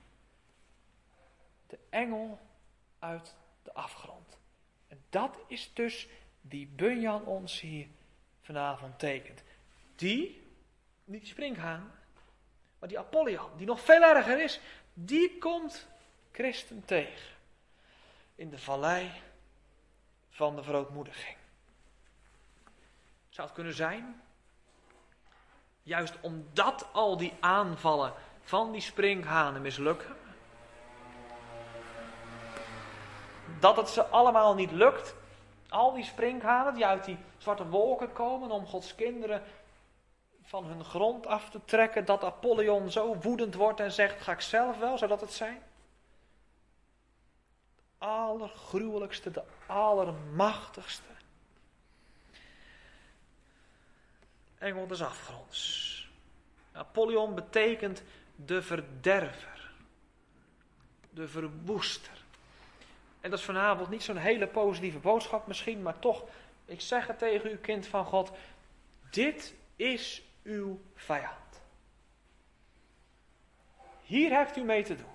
De engel uit de afgrond. En dat is dus die Bunyan ons hier vanavond tekent. Die, niet die sprinkhaan, maar die Apollyon, die nog veel erger is, die komt Christen tegen. In de vallei van de verootmoediging. Zou het kunnen zijn? Juist omdat al die aanvallen van die sprinkhanen mislukken. Dat het ze allemaal niet lukt. Al die sprinkhanen die uit die zwarte wolken komen om Gods kinderen van hun grond af te trekken. Dat Apollyon zo woedend wordt en zegt, ga ik zelf wel, zou dat het zijn? De allergruwelijkste, de allermachtigste engel des afgronds. Apollyon betekent de verderver, de verwoester. En dat is vanavond niet zo'n hele positieve boodschap misschien, maar toch, ik zeg het tegen u, kind van God, dit is uw vijand. Hier heeft u mee te doen.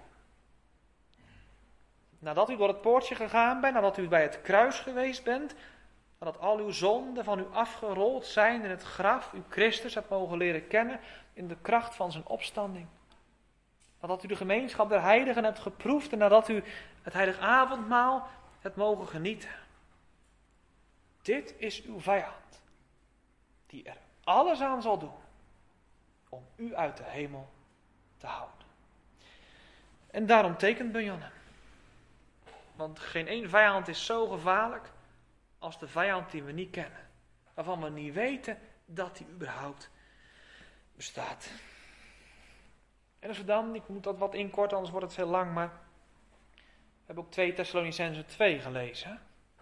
Nadat u door het poortje gegaan bent, nadat u bij het kruis geweest bent, nadat al uw zonden van u afgerold zijn in het graf, u Christus hebt mogen leren kennen in de kracht van zijn opstanding. Nadat u de gemeenschap der heiligen hebt geproefd en nadat u het heilig avondmaal hebt mogen genieten. Dit is uw vijand, die er alles aan zal doen om u uit de hemel te houden. En daarom tekent Bunyan hem. Want geen één vijand is zo gevaarlijk als de vijand die we niet kennen. Waarvan we niet weten dat die überhaupt bestaat. En als we dan, ik moet dat wat inkorten, anders wordt het heel lang, maar we hebben ook twee Thessalonicenzen twee gelezen.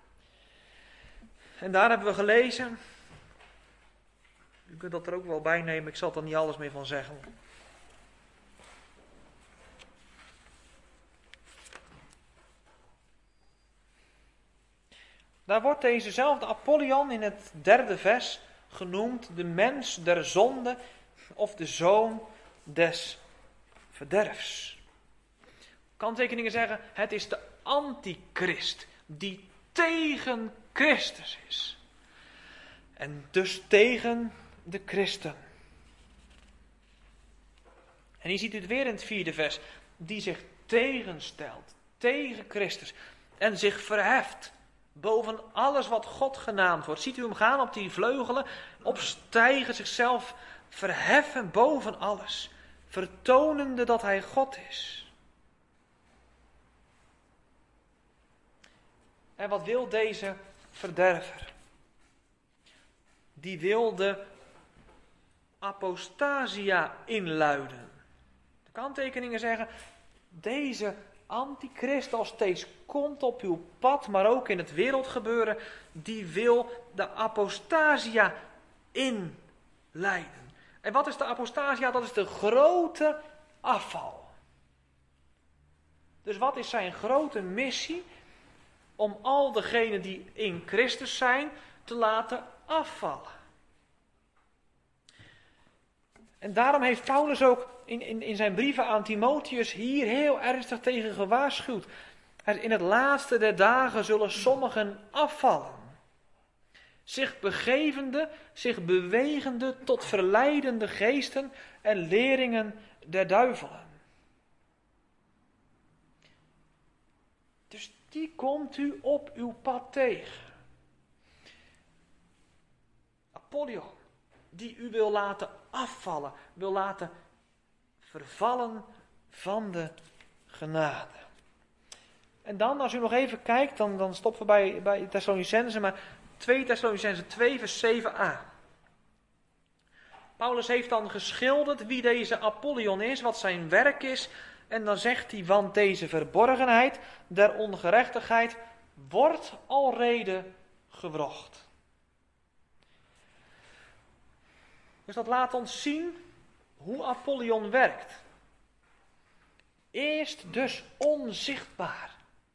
En daar hebben we gelezen, u kunt dat er ook wel bij nemen, ik zal er niet alles meer van zeggen. Daar wordt dezezelfde Apollyon in het derde vers genoemd de mens der zonde of de zoon des verderfs. Kanttekeningen zeggen, het is de antichrist die tegen Christus is. En dus tegen de christen. En hier ziet u het weer in het vierde vers, die zich tegenstelt, tegen Christus en zich verheft boven alles wat God genaamd wordt. Ziet u hem gaan op die vleugelen, opstijgen, zichzelf verheffen boven alles, vertonende dat hij God is. En wat wil deze verderver? Die wil de apostasia inluiden. De kanttekeningen zeggen, deze antichrist al steeds komt op uw pad, maar ook in het wereldgebeuren, die wil de apostasia inleiden. En wat is de apostasia? Dat is de grote afval. Dus wat is zijn grote missie? Om al degenen die in Christus zijn te laten afvallen. En daarom heeft Paulus ook in, in, in zijn brieven aan Timotheus hier heel ernstig tegen gewaarschuwd. In het laatste der dagen zullen sommigen afvallen. Zich begevende, zich bewegende tot verleidende geesten en leringen der duivelen. Dus die komt u op uw pad tegen. Apollyon, die u wil laten afvallen, wil laten vervallen van de genade. En dan, als u nog even kijkt, dan, dan stoppen we bij, bij Thessalonicenzen, maar twee Thessalonicenzen twee vers zeven a. Paulus heeft dan geschilderd wie deze Apollyon is, wat zijn werk is. En dan zegt hij, want deze verborgenheid der ongerechtigheid wordt alrede gewrocht. Dus dat laat ons zien hoe Apollyon werkt. Eerst dus onzichtbaar.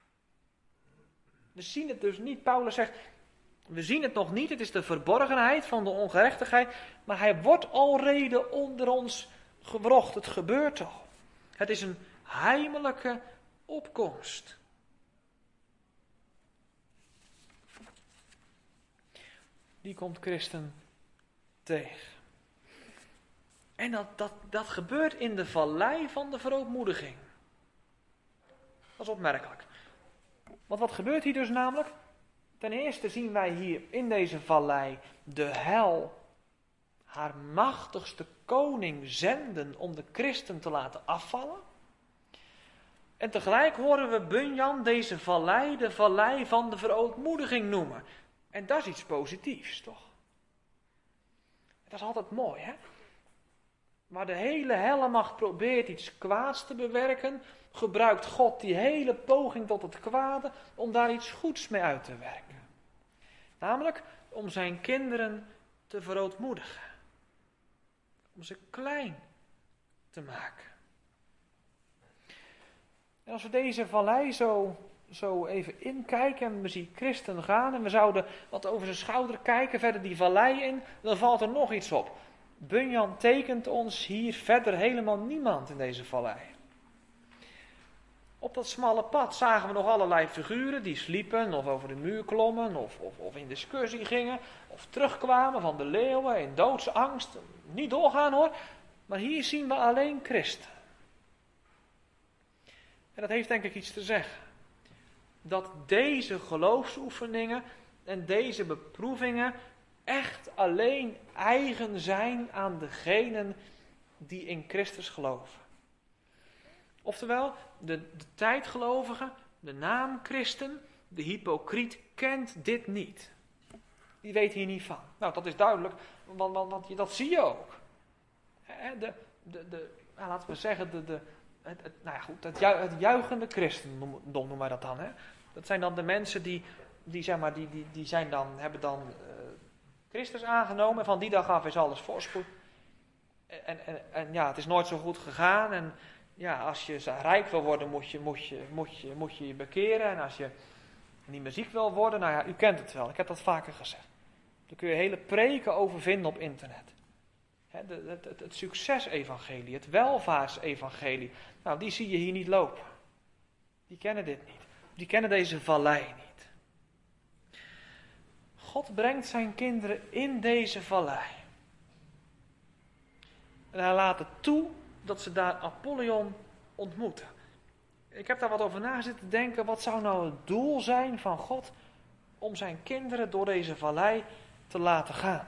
We zien het dus niet. Paulus zegt, we zien het nog niet. Het is de verborgenheid van de ongerechtigheid. Maar hij wordt alrede onder ons gewrocht. Het gebeurt al. Het is een heimelijke opkomst. Die komt Christen tegen. En dat, dat, dat gebeurt in de vallei van de verootmoediging. Dat is opmerkelijk. Want wat gebeurt hier dus namelijk? Ten eerste zien wij hier in deze vallei de hel haar machtigste koning zenden om de christen te laten afvallen. En tegelijk horen we Bunyan deze vallei de vallei van de verootmoediging noemen. En dat is iets positiefs, toch? Dat is altijd mooi, hè? Waar de hele helmacht probeert iets kwaads te bewerken, gebruikt God die hele poging tot het kwade om daar iets goeds mee uit te werken. Namelijk om zijn kinderen te verootmoedigen. Om ze klein te maken. En als we deze vallei zo, zo even inkijken en we zien Christen gaan en we zouden wat over zijn schouder kijken, verder die vallei in, dan valt er nog iets op. Bunyan tekent ons hier verder helemaal niemand in deze vallei. Op dat smalle pad zagen we nog allerlei figuren die sliepen of over de muur klommen of, of, of in discussie gingen of terugkwamen van de leeuwen in doodsangst. Niet doorgaan hoor, maar hier zien we alleen Christen. En dat heeft denk ik iets te zeggen. Dat deze geloofsoefeningen en deze beproevingen echt alleen eigen zijn aan degenen die in Christus geloven. Oftewel, de, de tijdgelovige, de naamchristen, de hypocriet kent dit niet. Die weet hier niet van. Nou, dat is duidelijk, want, want, want dat zie je ook. De, de, de, nou, laten we zeggen, de, de, het, het, nou ja, goed, het, ju, het juichende christendom noemen wij dat dan. Hè? Dat zijn dan de mensen die, die, zeg maar, die, die, die zijn dan, hebben dan uh, Christus aangenomen. En van die dag af is alles voorspoed. En, en, en ja, het is nooit zo goed gegaan. En ja, als je rijk wil worden, moet je moet je, moet je, moet je, je bekeren. En als je niet meer ziek wil worden, nou ja, u kent het wel. Ik heb dat vaker gezegd. Daar kun je hele preken over vinden op internet. He, de, het, het, het succesevangelie, het welvaartsevangelie. Nou, die zie je hier niet lopen. Die kennen dit niet. Die kennen deze vallei niet. God brengt zijn kinderen in deze vallei. En hij laat het toe dat ze daar Apollyon ontmoeten. Ik heb daar wat over na zitten denken. Wat zou nou het doel zijn van God om zijn kinderen door deze vallei te laten gaan?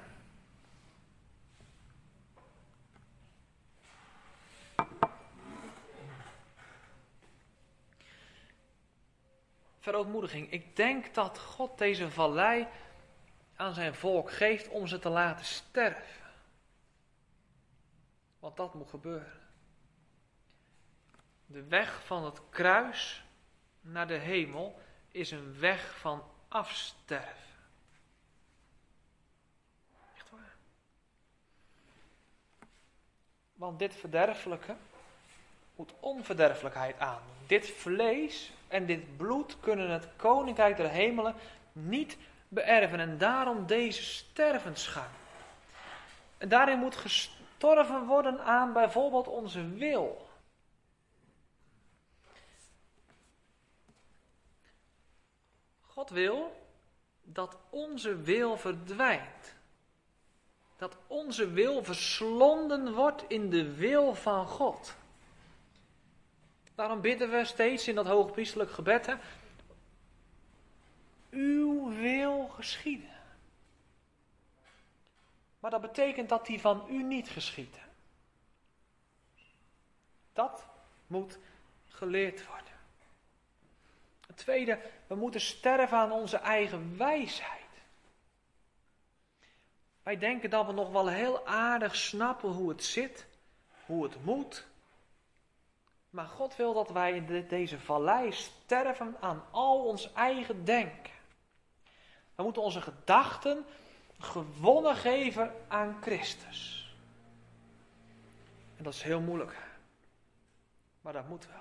Verootmoediging. Ik denk dat God deze vallei aan zijn volk geeft om ze te laten sterven. Want dat moet gebeuren. De weg van het kruis naar de hemel is een weg van afsterven. Echt waar. Want dit verderfelijke moet onverderfelijkheid aandoen. dit vlees en dit bloed kunnen het koninkrijk der hemelen niet beërven. En daarom deze stervensgang. En daarin moet gestorven worden aan bijvoorbeeld onze wil. God wil dat onze wil verdwijnt. Dat onze wil verslonden wordt in de wil van God. Daarom bidden we steeds in dat hoogpriestelijk gebed. Hè? Uw wil geschieden. Maar dat betekent dat die van u niet geschiet. Dat moet geleerd worden. Het tweede, we moeten sterven aan onze eigen wijsheid. Wij denken dat we nog wel heel aardig snappen hoe het zit, hoe het moet. Maar God wil dat wij in deze vallei sterven aan al ons eigen denken. We moeten onze gedachten gewonnen geven aan Christus. En dat is heel moeilijk. Maar dat moet wel.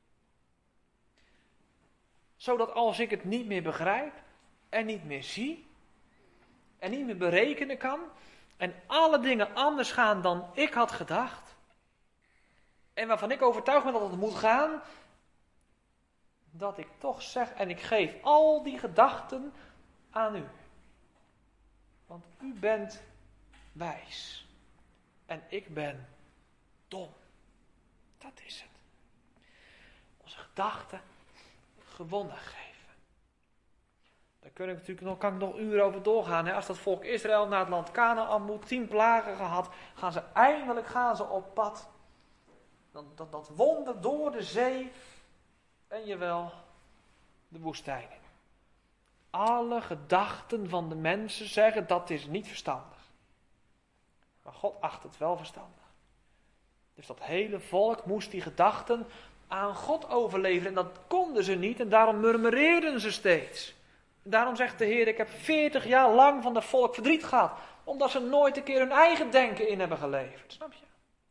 Zodat als ik het niet meer begrijp en niet meer zie en niet meer berekenen kan en alle dingen anders gaan dan ik had gedacht en waarvan ik overtuigd ben dat het moet gaan, dat ik toch zeg en ik geef al die gedachten aan u. Want u bent wijs en ik ben dom. Dat is het. Onze gedachten gewonnen geven. Daar kan ik natuurlijk nog, kan ik nog uren over doorgaan. Hè? Als dat volk Israël naar het land Kanaan moet, tien plagen gehad, gaan ze eindelijk gaan ze op pad. Dat, dat, dat wonder door de zee en jawel, de woestijn. Alle gedachten van de mensen zeggen dat is niet verstandig. Maar God acht het wel verstandig. Dus dat hele volk moest die gedachten aan God overleveren. En dat konden ze niet en daarom murmureerden ze steeds. En daarom zegt de Heer, ik heb veertig jaar lang van het volk verdriet gehad. Omdat ze nooit een keer hun eigen denken in hebben geleverd. Snap je?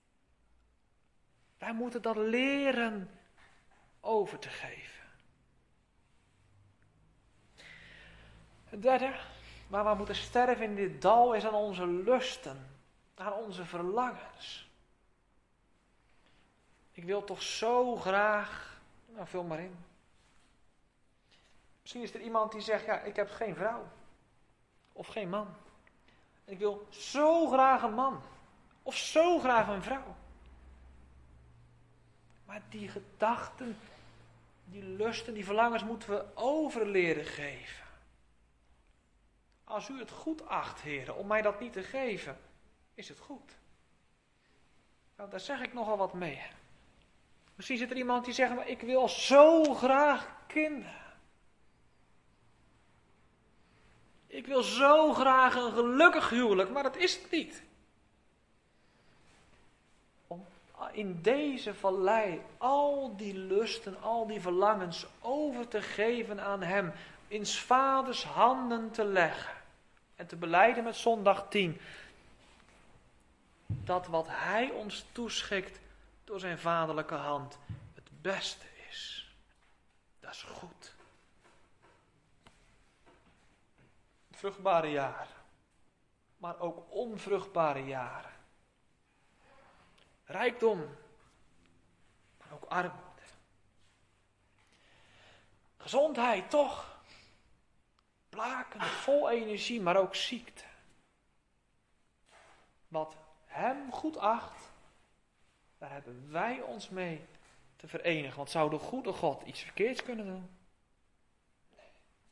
Wij moeten dat leren over te geven. Het derde, waar we moeten sterven in dit dal is aan onze lusten. Aan onze verlangens. Ik wil toch zo graag, nou vul maar in. Misschien is er iemand die zegt, ja, ik heb geen vrouw. Of geen man. Ik wil zo graag een man. Of zo graag een vrouw. Maar die gedachten, die lusten, die verlangens moeten we over leren geven. Als u het goed acht, heren, om mij dat niet te geven, is het goed. Nou, daar zeg ik nogal wat mee. Misschien zit er iemand die zegt, maar ik wil zo graag kinderen. Ik wil zo graag een gelukkig huwelijk, maar dat is het niet. Om in deze vallei al die lusten, al die verlangens over te geven aan hem. In 's vaders handen te leggen. En te belijden met zondag tien. Dat wat hij ons toeschikt door zijn vaderlijke hand het beste is. Dat is goed. Vruchtbare jaren. Maar ook onvruchtbare jaren. Rijkdom. Maar ook armoede. Gezondheid toch. Blaken, vol energie, maar ook ziekte. Wat hem goed acht, daar hebben wij ons mee te verenigen. Want zou de goede God iets verkeerds kunnen doen? Nee.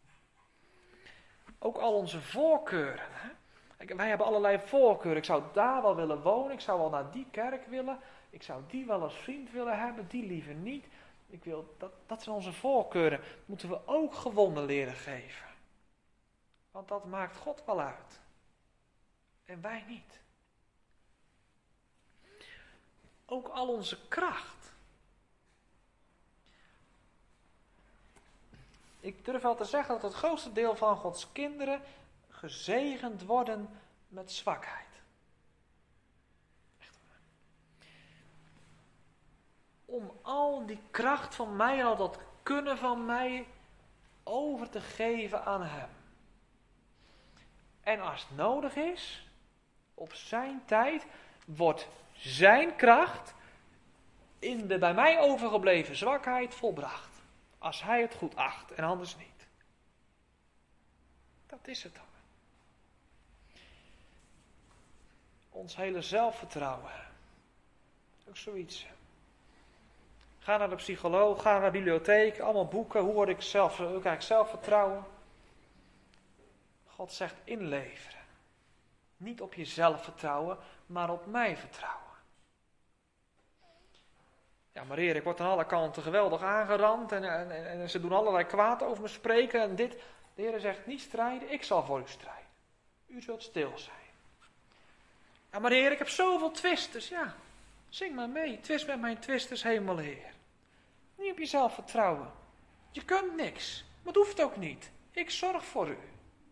Ook al onze voorkeuren. Hè? Wij hebben allerlei voorkeuren. Ik zou daar wel willen wonen, ik zou wel naar die kerk willen. Ik zou die wel als vriend willen hebben, die liever niet. Ik wil, dat, dat zijn onze voorkeuren. Moeten we ook gewonnen leren geven. Want dat maakt God wel uit. En wij niet. Ook al onze kracht. Ik durf wel te zeggen dat het grootste deel van Gods kinderen gezegend worden met zwakheid. Echt waar. om al die kracht van mij en al dat kunnen van mij over te geven aan hem. En als het nodig is, op zijn tijd, wordt zijn kracht in de bij mij overgebleven zwakheid volbracht. Als hij het goed acht en anders niet. Dat is het dan. Ons hele zelfvertrouwen. Ook zoiets. Ga naar de psycholoog, ga naar de bibliotheek, allemaal boeken. Hoe word ik zelf, hoe krijg ik zelfvertrouwen? God zegt inleveren. Niet op jezelf vertrouwen, maar op mij vertrouwen. Ja, maar Heer, ik word aan alle kanten geweldig aangerand en, en, en, en ze doen allerlei kwaad over me spreken en dit. De Heer zegt, niet strijden, ik zal voor u strijden. U zult stil zijn. Ja, maar Heer, ik heb zoveel twisters. Ja, zing maar mee. Twist met mijn twisters, hemel Heer. Niet op jezelf vertrouwen. Je kunt niks, maar het hoeft ook niet. Ik zorg voor u.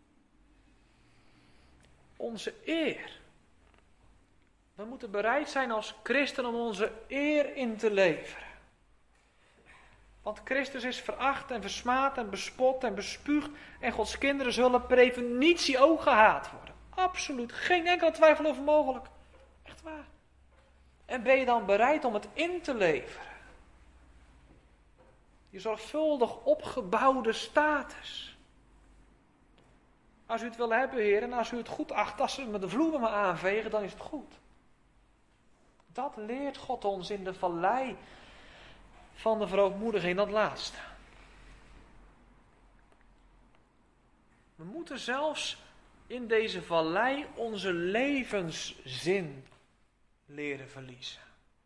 Onze eer. We moeten bereid zijn als christen om onze eer in te leveren. Want Christus is veracht en versmaad en bespot en bespuugd. En Gods kinderen zullen per definitie ook gehaat worden. Absoluut, geen enkele twijfel over mogelijk. Echt waar. En ben je dan bereid om het in te leveren? Je zorgvuldig opgebouwde status. Als u het wil hebben, Heer, en als u het goed acht, als ze met de vloer me aanvegen, dan is het goed. Dat leert God ons in de vallei van de verootmoediging, dat laatste. We moeten zelfs in deze vallei onze levenszin leren verliezen.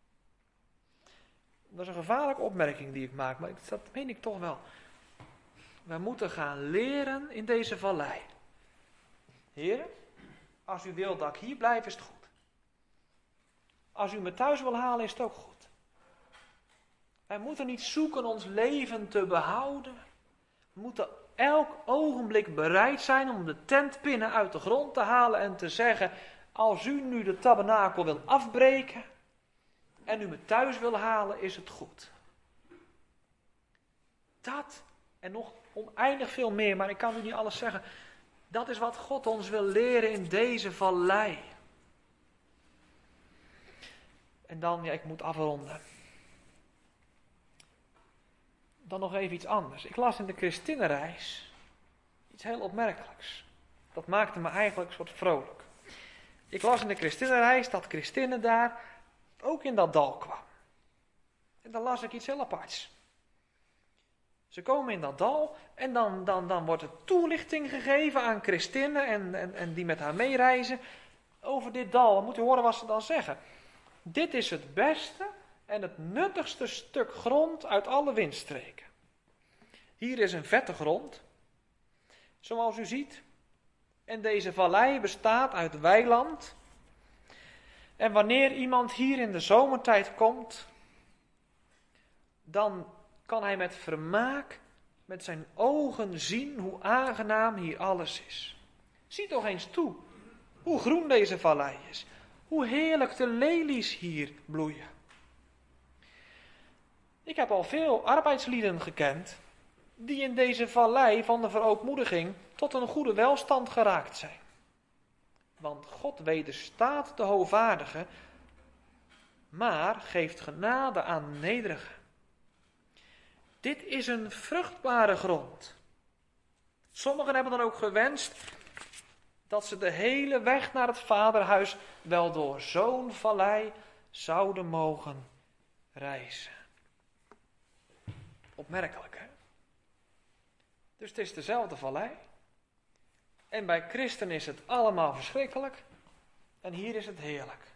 Dat is een gevaarlijke opmerking die ik maak, maar dat meen ik toch wel. We moeten gaan leren in deze vallei. Heren, als u wilt dat ik hier blijf, is het goed. Als u me thuis wil halen, is het ook goed. Wij moeten niet zoeken ons leven te behouden. We moeten elk ogenblik bereid zijn om de tentpinnen uit de grond te halen en te zeggen, als u nu de tabernakel wil afbreken en u me thuis wil halen, is het goed. Dat en nog oneindig veel meer, maar ik kan u niet alles zeggen. Dat is wat God ons wil leren in deze vallei. En dan, ja, ik moet afronden. Dan nog even iets anders. Ik las in de Christinnenreis iets heel opmerkelijks. Dat maakte me eigenlijk een soort vrolijk. Ik las in de Christinnenreis dat Christinnen daar ook in dat dal kwam. En dan las ik iets heel aparts. Ze komen in dat dal en dan, dan, dan wordt er toelichting gegeven aan Christinnen en, en, en die met haar meereizen over dit dal. Dan moet u horen wat ze dan zeggen. Dit is het beste en het nuttigste stuk grond uit alle windstreken. Hier is een vette grond, zoals u ziet. En deze vallei bestaat uit weiland. En wanneer iemand hier in de zomertijd komt, dan kan hij met vermaak met zijn ogen zien hoe aangenaam hier alles is. Zie toch eens toe hoe groen deze vallei is. Hoe heerlijk de lelies hier bloeien. Ik heb al veel arbeidslieden gekend die in deze vallei van de verootmoediging tot een goede welstand geraakt zijn. Want God wederstaat de hoogvaardigen, maar geeft genade aan de nederigen. Dit is een vruchtbare grond. Sommigen hebben dan ook gewenst dat ze de hele weg naar het vaderhuis wel door zo'n vallei zouden mogen reizen. Opmerkelijk, hè? Dus het is dezelfde vallei. En bij christen is het allemaal verschrikkelijk. En hier is het heerlijk.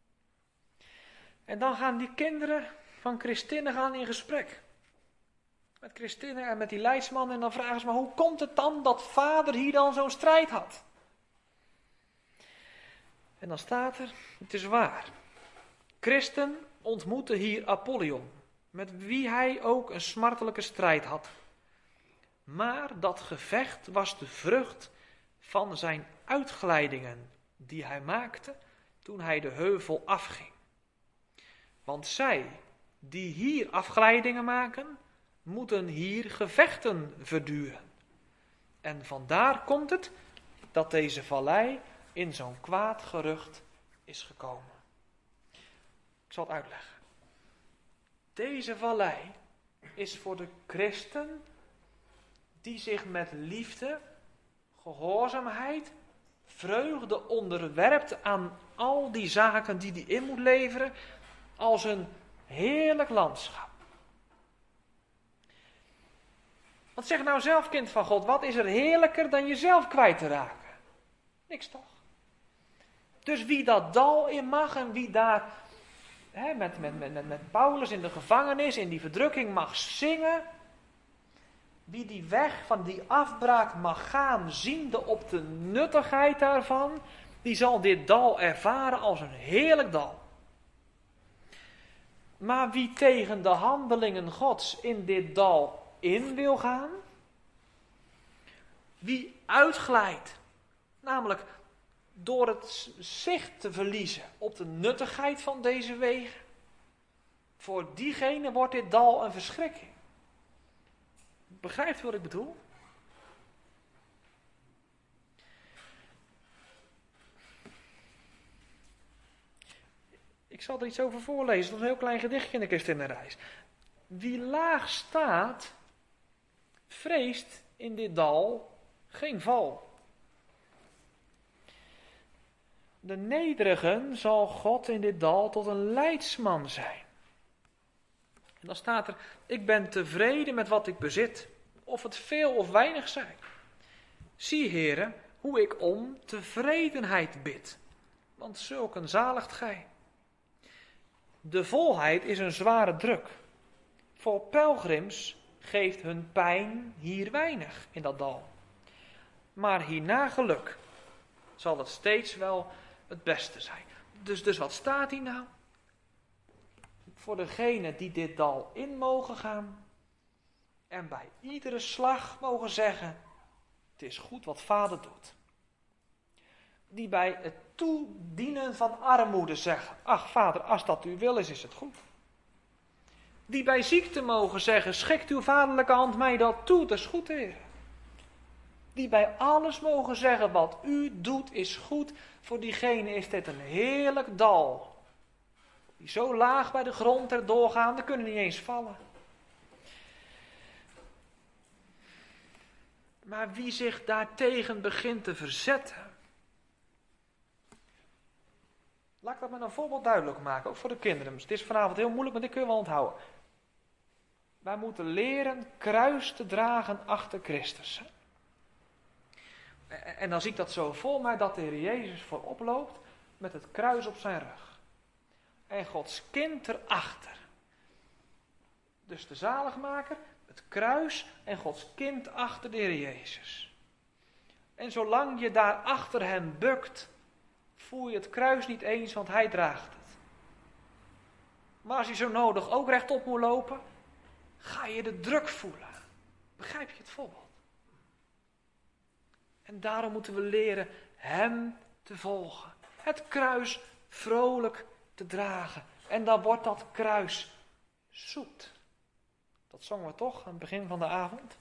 En dan gaan die kinderen van christinnen gaan in gesprek. Met christinnen en met die leidsman. En dan vragen ze maar, hoe komt het dan dat vader hier dan zo'n strijd had? En dan staat er, het is waar. Christen ontmoette hier Apollyon, met wie hij ook een smartelijke strijd had. Maar dat gevecht was de vrucht van zijn uitglijdingen die hij maakte toen hij de heuvel afging. Want zij, die hier afglijdingen maken, moeten hier gevechten verduren. En vandaar komt het dat deze vallei in zo'n kwaad gerucht is gekomen. Ik zal het uitleggen. Deze vallei is voor de christen die zich met liefde, gehoorzaamheid, vreugde onderwerpt aan al die zaken die hij in moet leveren, als een heerlijk landschap. Want zeg nou zelf, kind van God, wat is er heerlijker dan jezelf kwijt te raken? Niks toch? Dus wie dat dal in mag en wie daar hè, met, met, met, met Paulus in de gevangenis, in die verdrukking mag zingen, wie die weg van die afbraak mag gaan, ziende op de nuttigheid daarvan, die zal dit dal ervaren als een heerlijk dal. Maar wie tegen de handelingen Gods in dit dal in wil gaan, wie uitglijdt, namelijk door het zicht te verliezen op de nuttigheid van deze wegen, voor diegene wordt dit dal een verschrikking. Begrijpt u wat ik bedoel? Ik zal er iets over voorlezen. Dat is een heel klein gedichtje in de Christenenreis. Wie laag staat, vreest in dit dal geen val. De nederigen zal God in dit dal tot een leidsman zijn. En dan staat er, ik ben tevreden met wat ik bezit, of het veel of weinig zij. Zie, heren, hoe ik om tevredenheid bid, want zulken zaligt gij. De volheid is een zware druk. Voor pelgrims geeft hun pijn hier weinig in dat dal. Maar hierna geluk zal het steeds wel het beste zijn. Dus, dus wat staat hier nou? Voor degenen die dit dal in mogen gaan en bij iedere slag mogen zeggen, het is goed wat Vader doet. Die bij het toedienen van armoede zeggen, ach Vader, als dat uw wil is, is het goed. Die bij ziekte mogen zeggen, schikt uw vaderlijke hand mij dat toe, dat is goed, Heer. Die bij alles mogen zeggen, wat u doet is goed, voor diegene is dit een heerlijk dal. Die zo laag bij de grond erdoor gaan, die kunnen niet eens vallen. Maar wie zich daartegen begint te verzetten. Laat ik dat met een voorbeeld duidelijk maken, ook voor de kinderen. Het is vanavond heel moeilijk, maar dit kun je wel onthouden. Wij moeten leren kruis te dragen achter Christus. En dan zie ik dat zo voor mij, dat de Heer Jezus voorop loopt met het kruis op zijn rug. En Gods kind erachter. Dus de zaligmaker, het kruis en Gods kind achter de Heer Jezus. En zolang je daar achter hem bukt, voel je het kruis niet eens, want hij draagt het. Maar als je zo nodig ook rechtop moet lopen, ga je de druk voelen. Begrijp je het voorbeeld? En daarom moeten we leren hem te volgen. Het kruis vrolijk te dragen. En dan wordt dat kruis zoet. Dat zongen we toch aan het begin van de avond?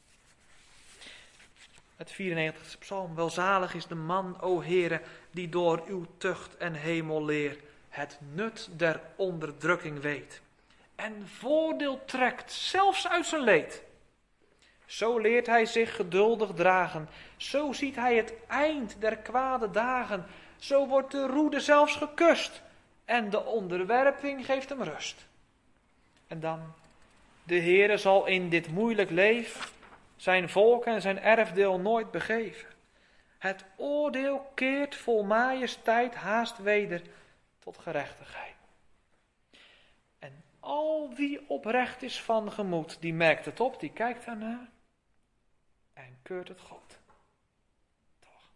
Het vierennegentigste psalm. Welzalig is de man, o Heere, die door uw tucht en hemelleer het nut der onderdrukking weet. En voordeel trekt, zelfs uit zijn leed. Zo leert hij zich geduldig dragen. Zo ziet hij het eind der kwade dagen. Zo wordt de roede zelfs gekust. En de onderwerping geeft hem rust. En dan, de Heere zal in dit moeilijk leef zijn volk en zijn erfdeel nooit begeven. Het oordeel keert vol majesteit haast weder tot gerechtigheid. En al wie oprecht is van gemoed, die merkt het op, die kijkt daarnaar en keurt het goed. Toch?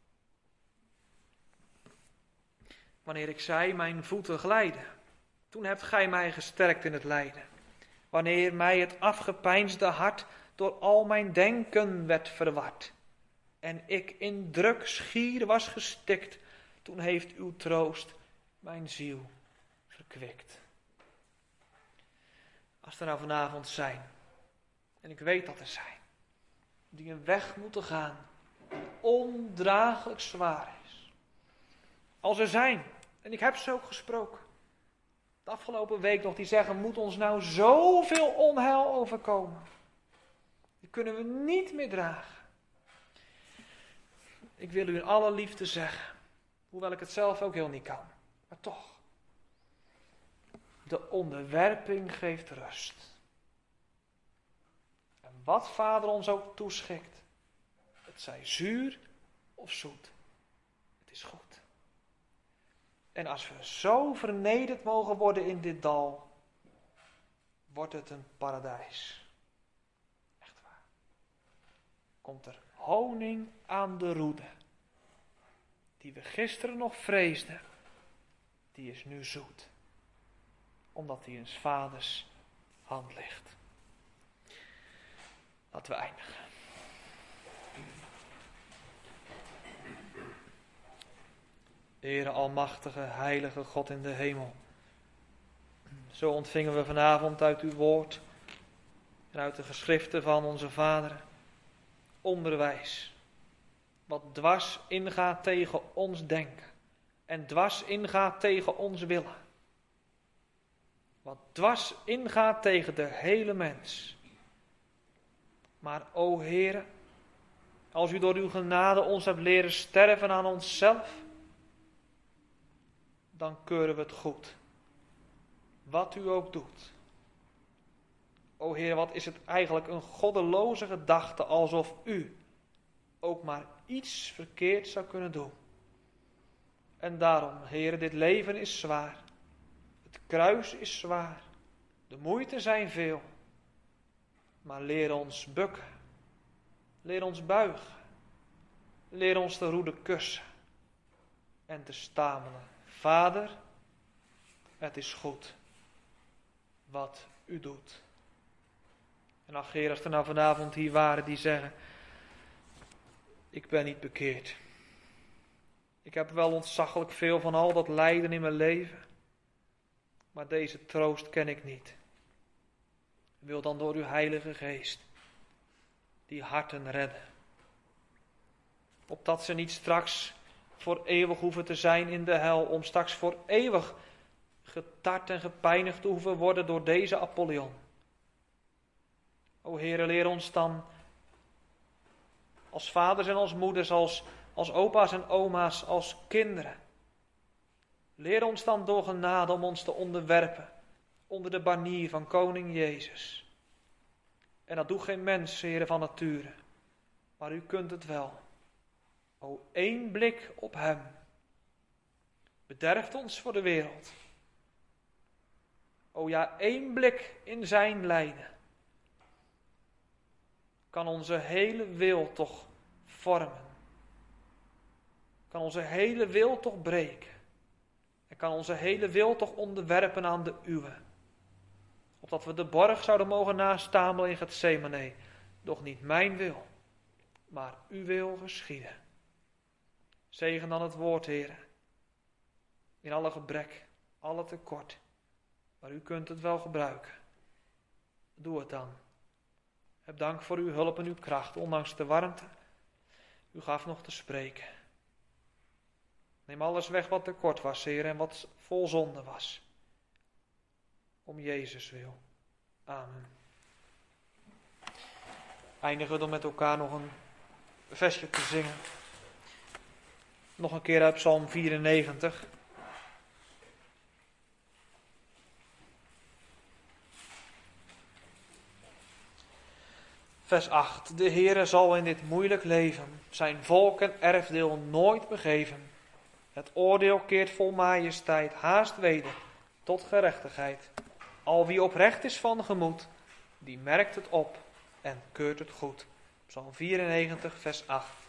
Wanneer ik zei, mijn voeten glijden, toen hebt gij mij gesterkt in het lijden. Wanneer mij het afgepeinsde hart door al mijn denken werd verward. En ik in druk schier was gestikt, toen heeft uw troost mijn ziel verkwikt. Als er nou vanavond zijn, en ik weet dat er zijn, die een weg moeten gaan die ondraaglijk zwaar is. Als er zijn, en ik heb ze ook gesproken, de afgelopen week nog, die zeggen, moet ons nou zoveel onheil overkomen. Die kunnen we niet meer dragen. Ik wil u in alle liefde zeggen, hoewel ik het zelf ook heel niet kan, maar toch. De onderwerping geeft rust. En wat Vader ons ook toeschikt, het zij zuur of zoet, het is goed. En als we zo vernederd mogen worden in dit dal, wordt het een paradijs. Echt waar. Komt er honing aan de roede, die we gisteren nog vreesden, die is nu zoet, omdat die in 's Vaders hand ligt. Laten we eindigen. Heere almachtige, heilige God in de hemel. Zo ontvingen we vanavond uit uw woord en uit de geschriften van onze vaderen onderwijs. Wat dwars ingaat tegen ons denken en dwars ingaat tegen ons willen. Wat dwars ingaat tegen de hele mens. Maar o Heere, als u door uw genade ons hebt leren sterven aan onszelf, dan keuren we het goed. Wat u ook doet. O Heer, wat is het eigenlijk een goddeloze gedachte, alsof u ook maar iets verkeerd zou kunnen doen. En daarom, Heer, dit leven is zwaar. Het kruis is zwaar. De moeite zijn veel. Maar leer ons bukken. Leer ons buigen. Leer ons de roede kussen. En te stamelen. Vader, het is goed wat u doet. En ach Heer, als er nou vanavond hier waren die zeggen, ik ben niet bekeerd. Ik heb wel ontzaglijk veel van al dat lijden in mijn leven. Maar deze troost ken ik niet. Wil dan door uw Heilige Geest die harten redden. Opdat ze niet straks voor eeuwig hoeven te zijn in de hel. Om straks voor eeuwig getart en gepijnigd te hoeven worden door deze Apollyon. O Heere, leer ons dan als vaders en als moeders, als, als opa's en oma's, als kinderen. Leer ons dan door genade om ons te onderwerpen onder de banier van koning Jezus. En dat doet geen mens, Heere, van nature, maar u kunt het wel. O, één blik op hem bederft ons voor de wereld. O ja, één blik in zijn lijden kan onze hele wil toch vormen. Kan onze hele wil toch breken. En kan onze hele wil toch onderwerpen aan de uwe. Opdat we de borg zouden mogen nastamelen in Getsemane. Doch niet mijn wil, maar uw wil geschieden. Zegen dan het woord, Heere. In alle gebrek, alle tekort. Maar u kunt het wel gebruiken. Doe het dan. Heb dank voor uw hulp en uw kracht, ondanks de warmte. U gaf nog te spreken. Neem alles weg wat tekort was, Heer, en wat vol zonde was. Om Jezus wil. Amen. Eindigen we dan met elkaar nog een versje te zingen. Nog een keer uit Psalm vierennegentig. Vers acht. De Heere zal in dit moeilijk leven zijn volk en erfdeel nooit begeven. Het oordeel keert vol majesteit haast weder tot gerechtigheid. Al wie oprecht is van gemoed, die merkt het op en keurt het goed. Psalm vierennegentig, vers acht.